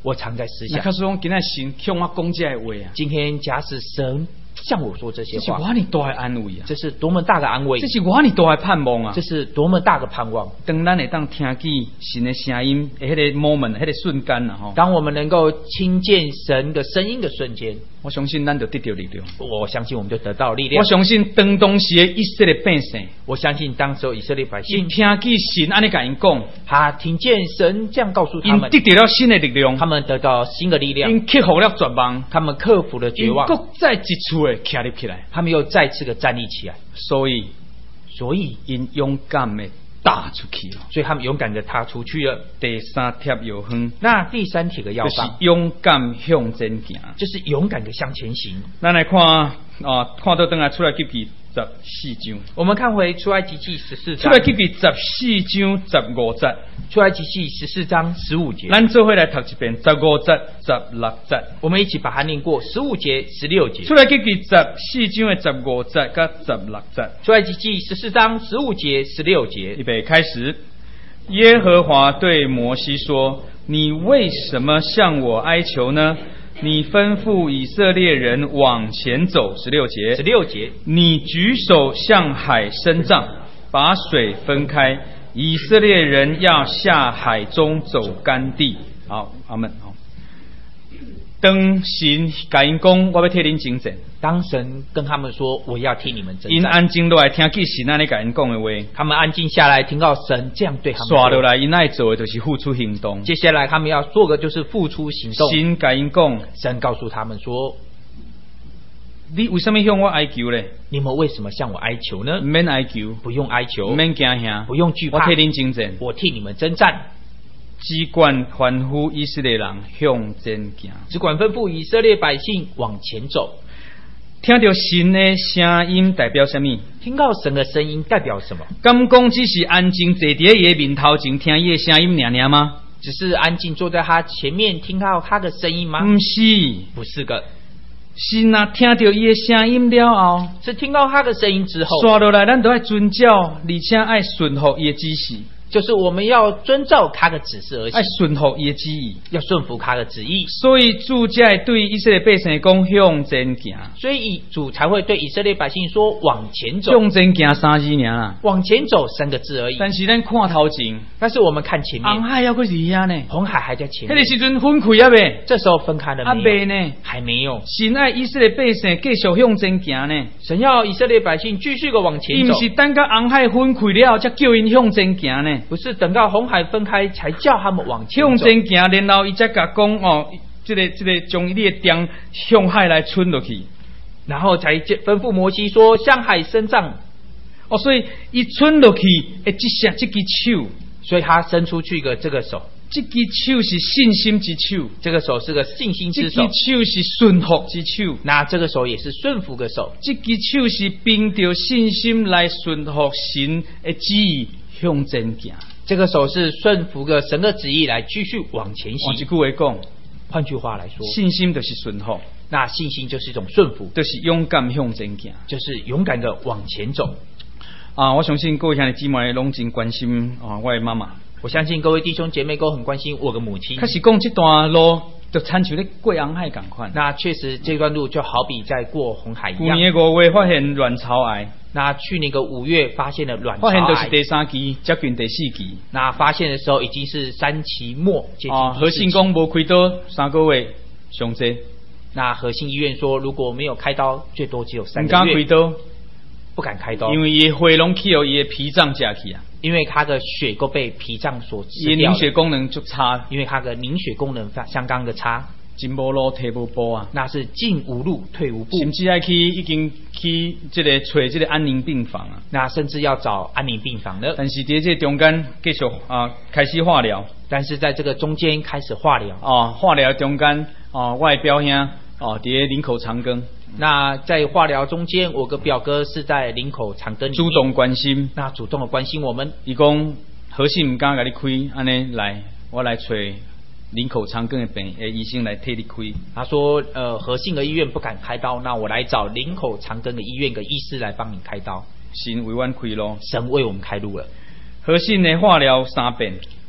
我常在思想。 那假使讲今仔神向我讲这话啊， 今天假使神向我说这些这是话， 我呢大的安慰啊， 这是多么大的安慰， 这是我呢大的盼望啊这。是多么大的盼望。 当咱会当听见神的声音，迄个 moment，迄个瞬间啊，吼， 当我们能够听见神的声音的瞬间， 我相信咱就得到力量。 我相信我们就得到力量。 我相信当时的以色列百姓， 我相信当时候以色列百姓， 因听见神安尼甲因讲， 他听见神这样告诉他们， 因得到了新的力量， 他们得到新的力量， 因克服了绝望， 他们克服了绝望， 因各再一处的站立起来， 他们又再次的站立起来， 所以因勇敢的踏出去了。 所以他们勇敢的踏出去了。 第三帖药方， 那第三帖的药就是方， 勇敢向前行。 就是勇敢的向前行。 咱来看看到等下出来记记14章， 我们看回出埃及记14章， 出来记记14章15节。 出埃及记14章15节， 咱做伙来读一遍15节、16节。 我们一起把它念过15节、16节。 出来记记14章的15节甲16节。 出埃及记14章15节、16节。 预备开始。耶和华对摩西说：“你为什么向我哀求呢？你吩咐以色列人往前走。16节。 16节， 你举手向海伸杖，把水分开，以色列人要下海中走干地。”好，阿们。好。当神甲因讲，我要替恁征战， 当神跟他们说：“我要替你们征因战。” 安静落来听见神安尼甲因讲的话， 他们安静下来，听到神这样对他们说。 刷落来，因爱做的就是付出行动。 接下来他们要做的就是付出行动。 神甲因讲， 神告诉他们说：“ 你为什么向我哀求呢？ 你们为什么向我哀求呢？ 唔免哀求， 不用哀求， 唔免惊吓， 不用惧怕， 我替恁征战， 我替你们征战。 只管吩咐以色列人向前行。 只管吩咐以色列百姓往前走。” 听到神的声音代表什么？ 听到神的声音代表什么？ 敢讲只是安静坐伫伊的面头前听伊的声音尔吗？ 只是安静坐在他前面听到他的声音吗？ 不是， 不是的， 是若听到伊的声音了后， 是听到他的声音之后， 刷落来咱都要遵照，而且爱顺服伊的指示。 就是我们要遵照他的指示而行， 爱顺服伊的旨意， 要顺服他的旨意。 所以主才对以色列百姓讲向前行， 所以主才会对以色列百姓说往前走。 向前行3字尔啦。 往前走3个字而已。 但是咱看头前， 但是我们看前面， 红海还搁伫遐呢， 红海还在前迄面。 个时阵分开啊未？ 这时候分开了啊没有？ 未呢？ 还没有。 神爱以色列百姓继续向前行呢。 神要以色列百姓继续的往前走， 伊毋是等到红海分开了才叫因向前行呢。 不是等到红海分开才叫他们往前向走。 前行，然后伊才甲讲哦，这个将你的杖向海来伸落去， 然后才吩咐摩西说向海伸杖。 哦，所以伊伸落去的这支手， 所以他伸出去的这个手， 这支手是信心之手， 这个手是个信心这支之手， 手是顺服之手， 那这个手也是顺服的手， 这支手是凭着信心来顺服神的旨意向前行。 这个手是顺服个神的旨意来继续往前换一行。 句话讲， 换句话来说， 信心就是顺服， 那信心就是一种顺服， 就是勇敢向前行。 就是勇敢的往前走。 啊，我相信各位兄弟姊妹拢真关心啊，我的妈妈。 我相信各位弟兄姐妹都很关心我的母亲。 开始讲这段路，就亲像咧过红海同款。 那确实这段路就好比在过红海一去样。 年的5月发现卵巢癌， 那去年个5月发现了卵巢发现就是癌， 第3期，接近第4期。 那发现的时候已经是3期末，接近核心第4期。 讲无开刀3个月上济， 那核心医院说，如果没有开刀，最多只有唔 3 敢开个月， 刀， 不敢开刀， 因为伊的血拢去互伊的脾脏食去啊， 因为他的血都被脾脏所伊的吃掉了， 凝血功能就差， 因为他的凝血功能相当的差， 进无路退无步啊， 那是进无路退无步， 甚至爱已经去这个找这个安宁病房啊。 那甚至要找安宁病房了。 但是在这中间继续开始化疗但是在这个中间开始化疗， 化疗中间我的表兄伫林口长庚， 那在化疗中间，我个表哥是在林口长庚里面主动关心， 那主动的关心我们。 伊讲核心唔敢甲你开，安尼来，我来找林口长庚的医生来替你开。 他说和信的医院不敢开刀，那我来找林口长庚的医院的医师来帮你开刀。 神为阮开路， 神为我们开路了。 核心的化疗3遍，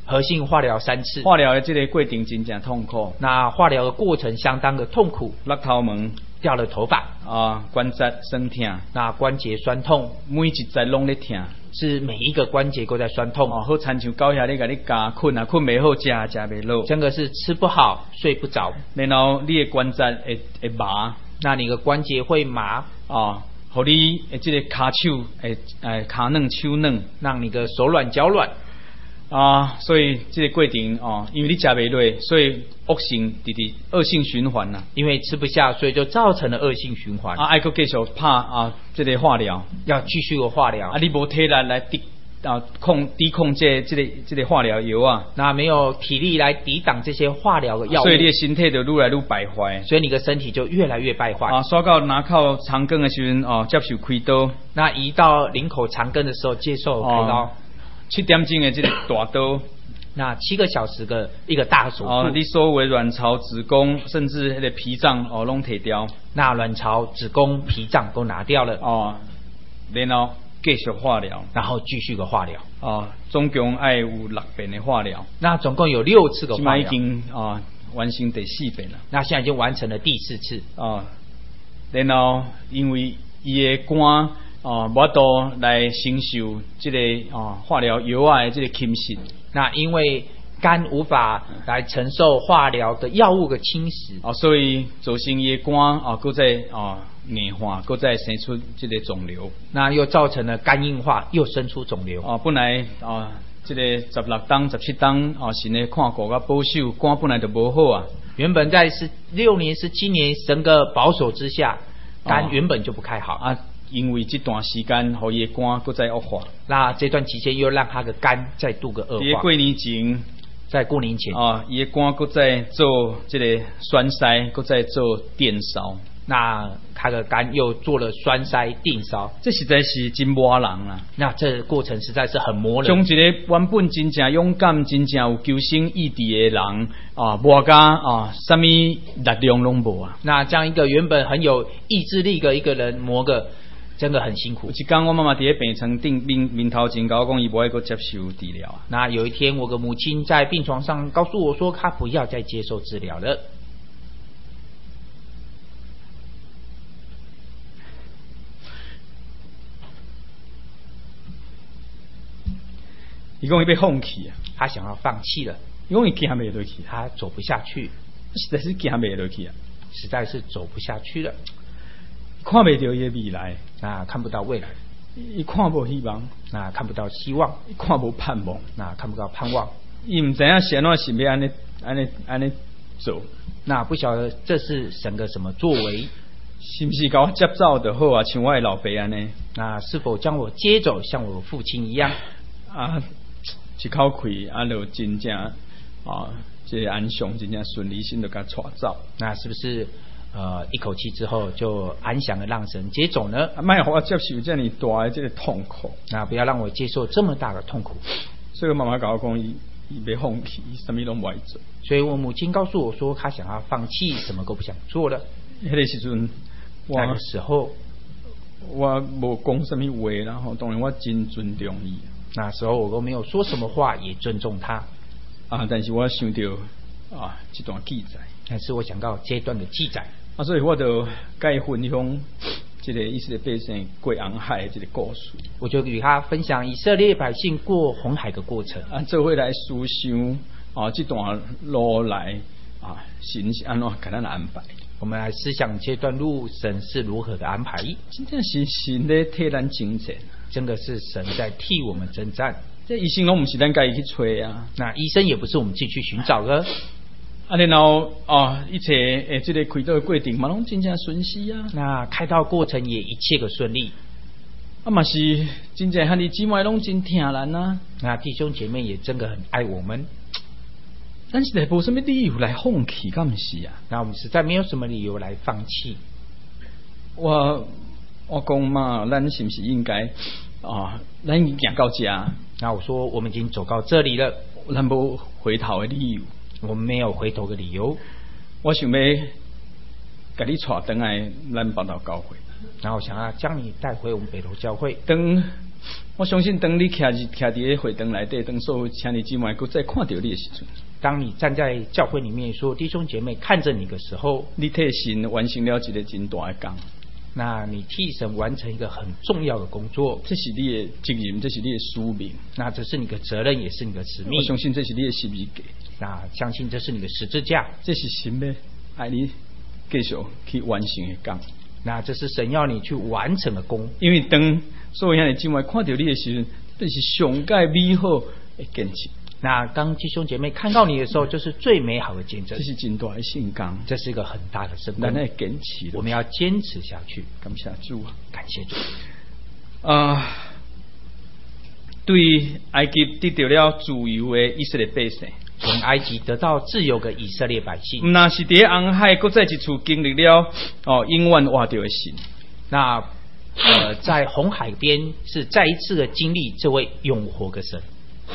核心化疗3次， 化疗的这个过程真正痛苦， 那化疗的过程相当的痛苦， 落头毛掉了头发啊，关节酸痛， 那关节酸痛， 每一节拢咧痛， 是每一个关节都在酸痛。 哦，好亲像狗遐咧甲你夹困啊，困袂好，食袂落， 真的是吃不好，睡不着， 然后你的关节会麻， 那你的关节会麻啊，互你这个骹手骹软手软， 让你的手软脚软啊，所以这个过程哦，因为你食袂落，所以恶性恶性循环呐。 因为吃不下，所以就造成了恶性循环。 啊，还佫继续拍这个化疗， 要继续有化疗。 啊，你无体力来抵抗这个化疗药啊， 那没有体力来抵挡这些化疗的药物， 所以你的身体就愈来愈败坏， 所以你的身体就越来越败坏。 啊，刷到拿靠长庚的时阵哦，接受开刀， 那移到林口长庚的时候接受开刀 ，7点钟的这个大刀， 那7个小时的一个大手术， 哦，你所有的卵巢、子宫，甚至那个脾脏哦，拢摕掉， 那卵巢、子宫、脾脏都拿掉了， 哦，然后继续化疗， 然后继续个化疗， 哦，总共爱有6遍的化疗， 那总共有6次的化疗， 已经完成第4遍了， 那现在已经完成了第4次， 然后因为伊的肝无法度来承受这个化疗药的这个侵蚀， 那因为肝无法来承受化疗的药物的侵蚀， 所以造成伊的肝搁再硬化，搁再生出这个肿瘤， 那又造成了肝硬化，又生出肿瘤。 本来这个16档、17档神的看顾甲保守，肝本来就无好啊。 原本在16年、17年神个保守之下，肝原本就不太好啊。因为这段时间，让伊的肝搁再恶化。 那这段期间又让他的肝再度个恶化。 过年前， 在过年前伊的肝搁再做这个栓塞，搁再做电烧。 那他的肝又做了栓塞、电烧， 这实在是真磨人啦。 那这过程实在是很磨人。 将一个原本真正勇敢、真正有求生意志的人磨甲什么力量拢无啊。 那这样一个原本很有意志力的一个人磨个。真的很辛苦。 有一天我妈妈伫病床顶面头前甲我讲，伊无爱阁接受治疗啊。 那有一天，我的母亲在病床上告诉我说，她不要再接受治疗了。 伊讲伊要放弃啊， 她想要放弃了。 伊讲伊行袂落去， 她走不下去， 实在是行袂落去啊， 实在是走不下去了。 看不到伊的未来， 那看不到未来； 伊看无希望， 那看不到希望； 看无盼望， 那看不到盼望。 伊唔知影是安怎是要安尼做， 那不晓得这是神的什么作为？ 是不是甲我接走就好啊？像我的老爸安尼， 那是否将我接走，像我父亲一样？ 一口气就真正这个安详，真正顺利心就甲带走。 那是不是？一口气之后就安详的让神接走呢？ 莫让我接受这么大的这个痛苦， 那不要让我接受这么大的痛苦。 所以我妈妈跟我讲，伊要放弃，什么都不爱做。 所以我母亲告诉我说，她想要放弃，什么都不想做了。 那个时阵， 那个时候我无讲什么话，然后当然我真尊重伊。 那时候我都没有说什么话，也尊重她。 但是我想到这段记载， 但是我想到这段的记载。 所以我就跟伊分享这个以色列百姓过红海的这个故事。 我就与他分享以色列百姓过红海的过程。 做伙来思想这段路来神是安怎给咱安排。 我们来思想这段路神是如何的安排。 真正是神在替咱征战， 真的是神在替我们征战。 这医生拢不是咱家己去找啊， 那医生也不是我们自己去寻找的。 然后一切这个开刀的过程嘛，拢真正顺利啊。 那开刀过程也一切个顺利。 嘛是真正兄弟姊妹拢真疼咱啊。 那弟兄姐妹也真的很爱我们。 但是无什么理由来放弃，敢不是啊？ 那我们实在没有什么理由来放弃。 我讲嘛，咱是不是应该咱已经行到这？ 那我说我们已经走到这里了， 咱无回头的理由。 我们没有回头的理由。 我想要把你带回来咱北投教会， 然后想要将你带回我们北投教会。 当我相信当你徛伫咧会堂内底，当所有兄弟姊妹搁再看到你的时阵， 当你站在教会里面，所有弟兄姐妹看着你的时候， 你替神完成了一个真大的工。 那你替神完成一个很重要的工作， 这是你的责任，这是你的使命。 那这是你的责任，也是你的使命。 我相信这是你的十字架。 那相信这是你的十字架， 这是神要爱你继续去完成的工。 那这是神要你去完成的工。 因为当所有兄弟姊妹看到你的时阵，这是上界美好的见证。 那当弟兄姐妹看到你的时候，就是最美好的见证。 这是真大的圣工， 这是一个很大的圣工。 咱要坚持， 我们要坚持下去。 感谢主啊！ 感谢主。 对埃及得到了自由的以色列百姓， 从埃及得到自由的以色列百姓， 不那是伫红海，搁再一次经历了永远活着的神。 那在红海边是再一次的经历这位永活的神。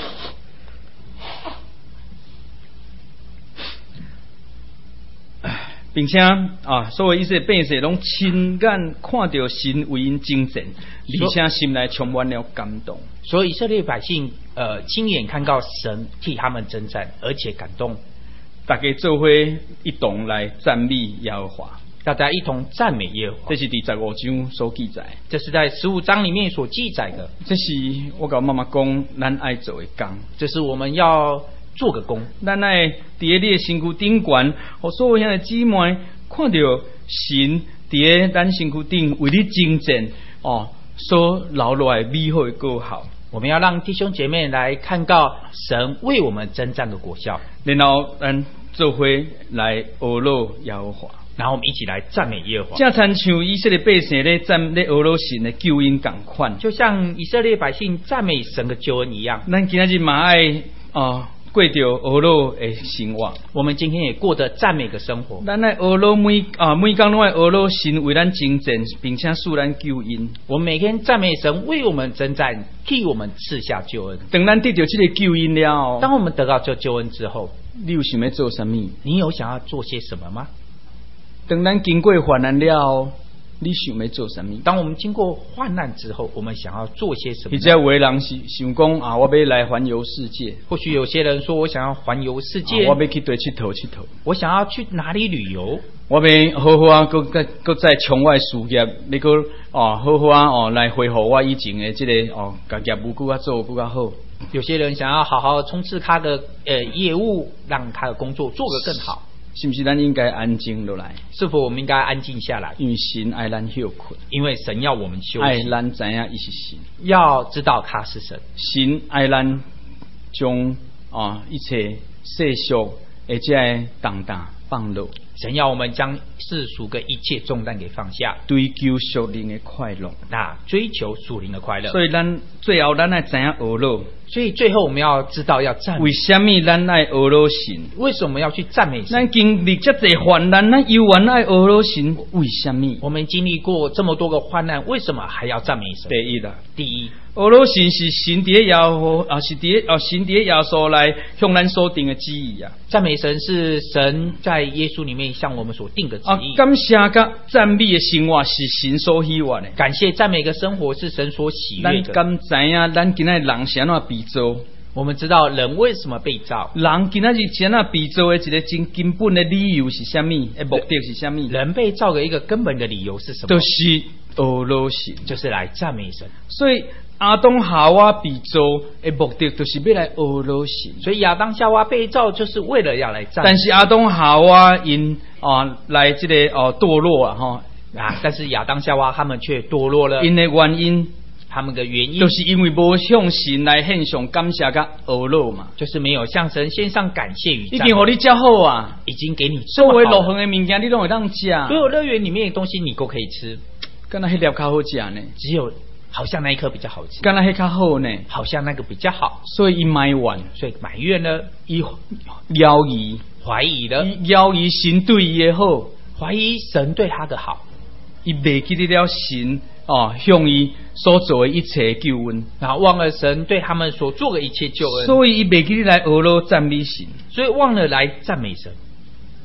并且所有以色列百姓拢亲眼看到神为因征战，而且心内充满了感动。 所以以色列百姓亲眼看到神替他们征战，而且感动。 大家做伙一同来赞美耶和华， 大家一同赞美耶和华。 这是第15章所记载， 这是在15章里面所记载的。 这是我甲妈妈讲，咱爱做的工， 这是我们要做个工。 咱爱伫咧你的身躯顶悬，互所有兄弟姊妹看到神伫咧咱身躯顶为你征战所留落来美好的果效。 我们要让弟兄姐妹来看到神为我们征战的果效， 然后咱做伙来阿罗耶和华， 然后我们一起来赞美耶和华。 正亲像以色列百姓咧阿罗神的救恩同款， 就像以色列百姓赞美神的救恩一样。 咱今仔日嘛爱过着阿罗的生活， 我们今天也过得赞美的生活。 咱爱阿罗每天拢爱阿罗神为咱征战，并且赐咱救恩。 我们每天赞美神为我们征战，替我们赐下救恩。 等咱得到这个救恩了， 当我们得到这救恩之后， 你有想要做什么？ 你有想要做些什么吗？ 等咱经过患难了，你想要做什么？ 当我们经过患难之后，我们想要做些什么？ 或者有的人是想讲我要来环游世界。 或许有些人说，我想要环游世界， 我要去对佚佗佚佗，我想要去哪里旅游？ 我要好好搁再冲我的事业，要搁好好来恢复我以前的这个家业务搁做搁较好。 有些人想要好好冲刺他的业务，让他的工作做得更好。 是不是咱应该安静落来？ 是否我们应该安静下来？ 因为神爱咱休困， 因为神要我们休息， 爱咱知影伊是神， 要知道他是神。 神爱咱将一切世俗而且重担放落。 神要我们将世俗的一切重担给放下， 追求属灵的快乐。 那追求属灵的快乐。 所以咱最后咱爱知影阿罗。 所以最后我们要知道要赞美。 为什么咱爱阿罗神？ 为什么要去赞美神？ 咱经历这侪患难，咱犹原爱阿罗神，为什么？ 我们经历过这么多个患难，为什么还要赞美神？第一， 阿罗神是神伫耶和华，是神伫耶稣来向咱所定的旨意啊。 赞美神是神在耶稣里面向我们所定的旨意。 感谢甲赞美的生活是神所喜悦的。 感谢赞美的生活是神所喜悦的。 咱敢知影咱今仔人是安怎被造？ 我们知道人为什么被造？ 人今仔日是安怎被造的一个真根本的理由是什么？目的是什么？ 人被造的一个根本的理由是什么？ 就是阿罗神， 就是来赞美神。 所以亚当夏娃被造的目的就是要来阿罗神。 所以亚当夏娃被造就是为了要来赞美。 但是亚当夏娃因来这个堕落但是亚当夏娃他们却堕落了。 因的原因。 他们的原因就是因为无向神来献上感谢甲阿罗嘛， 就是没有向神献上感谢与赞美。 已经给你吃好啊， 已经给你所有乐园的物件你都会当吃， 所有乐园里面的东西你都可以吃， 敢若迄粒较好吃呢？ 只有好像那一颗比较好吃， 敢若迄较好呢？ 好像那个比较好， 所以伊埋怨， 所以埋怨呢， 伊怀疑， 怀疑的， 怀疑神对伊的好， 怀疑神对他的好， 伊袂记得了神向伊所做的一切救恩， 然后忘了神对他们所做的一切救恩， 所以伊袂记得来阿罗赞美神， 所以忘了来赞美神。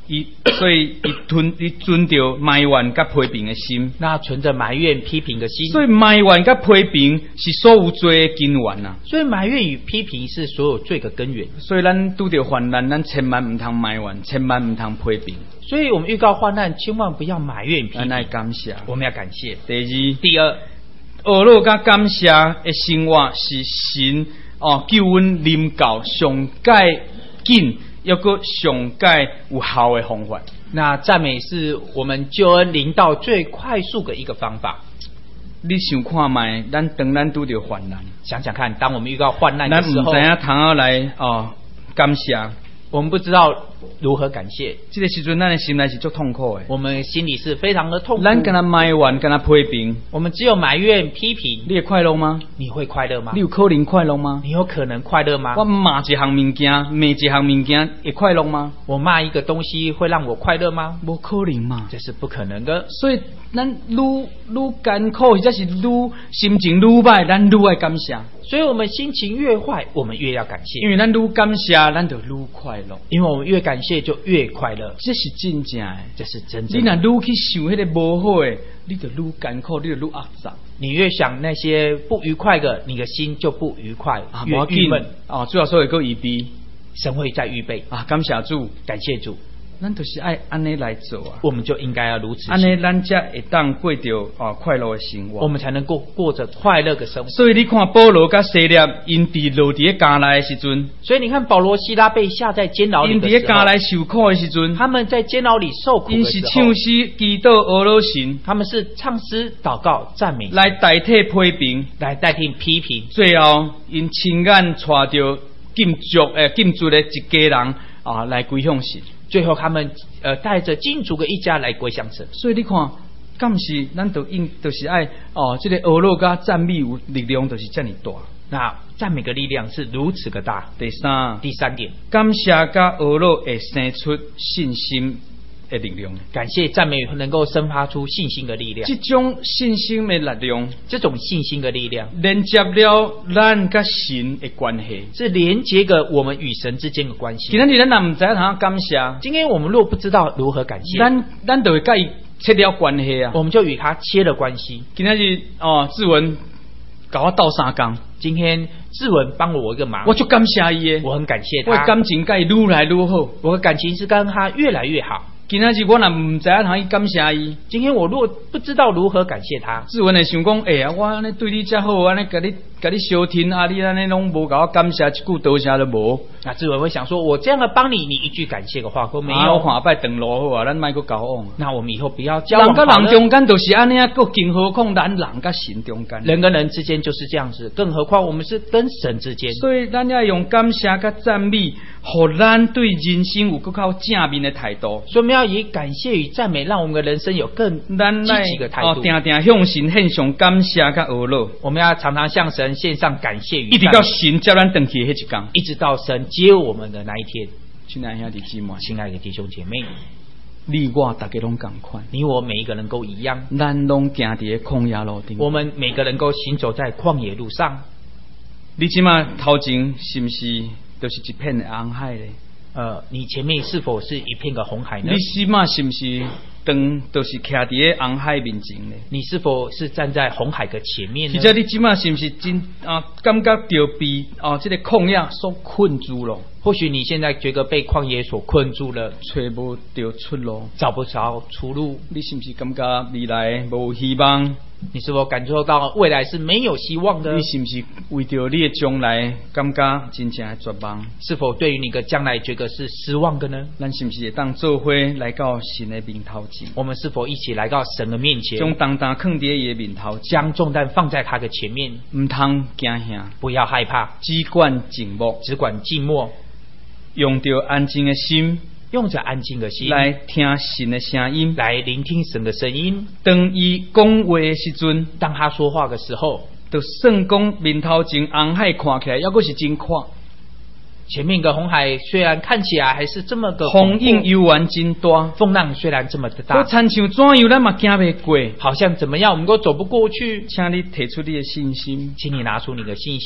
所以伊存着埋怨甲批评的心。 那存着埋怨批评的心， 所以埋怨甲批评是所有罪的根源啊。 所以埋怨与批评是所有罪的根源。 所以咱拄着患难，咱千万唔通埋怨，千万唔通批评。 所以我们遇到患难，千万不要埋怨批评， 咱要感谢。 我们要感谢。 第二，学乐甲感谢的生活是神救恩临到上界紧，又个上界有效的方法。 那赞美是我们救恩临到最快速的一个方法。 你想看卖，当咱拄着患难， 想想看，当我们遇到患难的时候， 咱唔知影通好来感谢。 我们不知道如何感谢， 这个时阵，咱的心内是足痛苦的。 我们心里是非常的痛苦。 咱跟他埋怨，跟他批评， 我们只有埋怨批评。 你会快乐吗？ 你会快乐吗？ 你有可能快乐吗？ 你有可能快乐吗？ 我骂一项物件，骂一项物件，会快乐吗？ 我骂一个东西会让我快乐吗？ 不可能嘛， 这是不可能的。 所以咱愈艰苦，或者是心情愈歹，咱愈爱感谢。 所以我们心情越坏，我们越要感谢。 因为咱愈感谢，咱就愈快乐。 因为我们越感谢，就越快乐。 这是真正的， 这是真正的。 你若愈去想迄个无好的，你就愈艰苦，你就愈压榨。 你越想那些不愉快的，你的心就不愉快，越郁闷。 最后说一个预备， 神会再预备感谢主， 感谢主。 咱就是爱安尼来做啊， 我们就应该要如此。 安尼咱才会当过着快乐的生活， 我们才能过着快乐的生活。 所以你看保罗甲西拉，因伫落伫监内的时阵， 所以你看保罗希拉被下在监牢里的时候， 因伫监内受苦的时阵， 他们在监牢里受苦的时候， 因是唱诗祈祷俄罗神， 他们是唱诗祷告赞美来代替批评， 来代替批评。 最后因亲眼带着禁足的一家人来归向神。 最后他们带着禁足的一家来归向神。 所以你看，敢是咱就是爱这个俄罗甲赞美有力量，就是这么大。 那赞美的力量是如此的大。 第三点，感谢甲俄罗会生出信心的力量。 感谢赞美能够生发出信心的力量。 这种信心的力量， 这种信心的力量， 连接了咱甲神的关系， 是连接个我们与神之间的关系。 今天咱若唔知影感谢， 今天我们若不知道如何感谢， 咱就会甲伊切了关系啊。 我们就与他切了关系。 今天是志文甲我斗3工， 今天志文帮我一个忙， 我就感谢伊， 我很感谢他， 我的感情甲伊愈来愈好， 我的感情是跟他越来越好。 今仔日我若唔知影通去感谢伊， 今天我若不知道如何感谢他， 志文会想讲，我安尼对你遮好，安尼甲你消停你安尼拢无甲我感谢一句多谢都无。 那志文会想说，我这样的帮你，你一句感谢的话都没有。 我看摆长路好啊，咱莫搁交往。 那我们以后不要交往。 人甲人中间就是安尼更何况咱人甲神中间。 人跟人之间就是这样子，更何况我们是跟神之间。 所以咱要用感谢甲赞美，互咱对人生有更较正面的态度。 所以我们要以感谢与赞美，让我们的人生有更积极的态度。 定定向神献上感谢甲阿乐。 我们要常常向神献上感谢与赞美， 一直到神接咱回去的迄一天， 一直到神接我们的那一天。 亲爱的兄弟姊妹， 亲爱的弟兄姐妹， 你我大家拢同款， 你我每一个人都一样， 咱拢行伫旷野路顶， 我们每个人都行走在旷野路上。 你即马头前是不是都是一片的红海咧？ 你前面是否是一片的红海呢？ 你即马是不是当都是徛伫红海面前咧？ 你是否是站在红海的前面呢？ 或者你即马是不是真感觉到被这个旷野所困住了？ 或许你现在觉得被旷野所困住了， 找不到出路， 找不着出路。 你是不是感觉未来无希望？ 你是否感受到未来是没有希望的？ 你是不是为着你的将来感觉真正的绝望？ 是否对于你的将来觉得是失望的呢？ 咱是不是会当做伙来到神的面头前？ 我们是否一起来到神的面前， 将重担放伫伊的面头前， 将重担放在他的前面？ 唔通惊吓， 不要害怕， 只管静默， 只管静默， 用着安静的心， 用着安静的心来听神的声音， 来聆听神的声音。 当伊讲话的时阵， 当他说话的时候， 就算讲面头前红海看起来，抑阁是真宽。 前面的红海虽然看起来还是这么个风影悠然真大， 风浪虽然这么的大， 都亲像怎样咱嘛行袂过， 好像怎么样我们都走不过去。 请你提出你的信心， 请你拿出你的信心，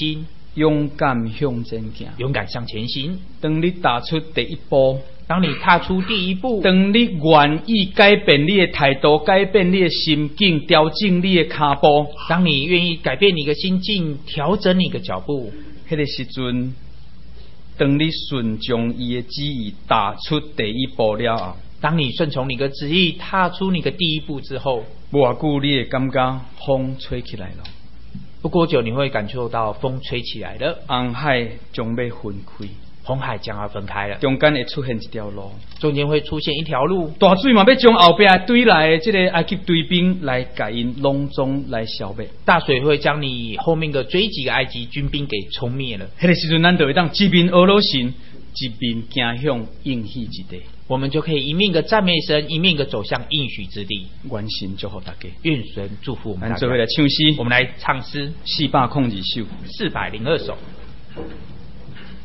勇敢向前行。 勇敢向前行。 当你踏出第一步， 当你踏出第一步， 当你愿意改变你的态度，改变你的心境，调整你的脚步， 当你愿意改变你的心境，调整你的脚步， 迄个时阵，当你顺从伊的旨意，踏出第一步了后， 当你顺从你的旨意，踏出你的第一步之后， 无偌久你会感觉风吹起来了。 不过久，你会感受到风吹起来了， 红海将要分开， 红海将要分开了， 中间会出现一条路， 中间会出现一条路， 大水嘛要将后壁堆来的这个埃及追兵来甲因拢总来消灭， 大水会将你后面的追击的埃及军兵给冲灭了。 迄个时阵，咱就会当一面俄罗神，一面行向应许之地。 我们就可以一面个赞美神，一面个走向应许之地。 愿神祝福大家， 愿神祝福我们大家。 咱做伙来唱诗， 我们来唱诗 402首。 402首。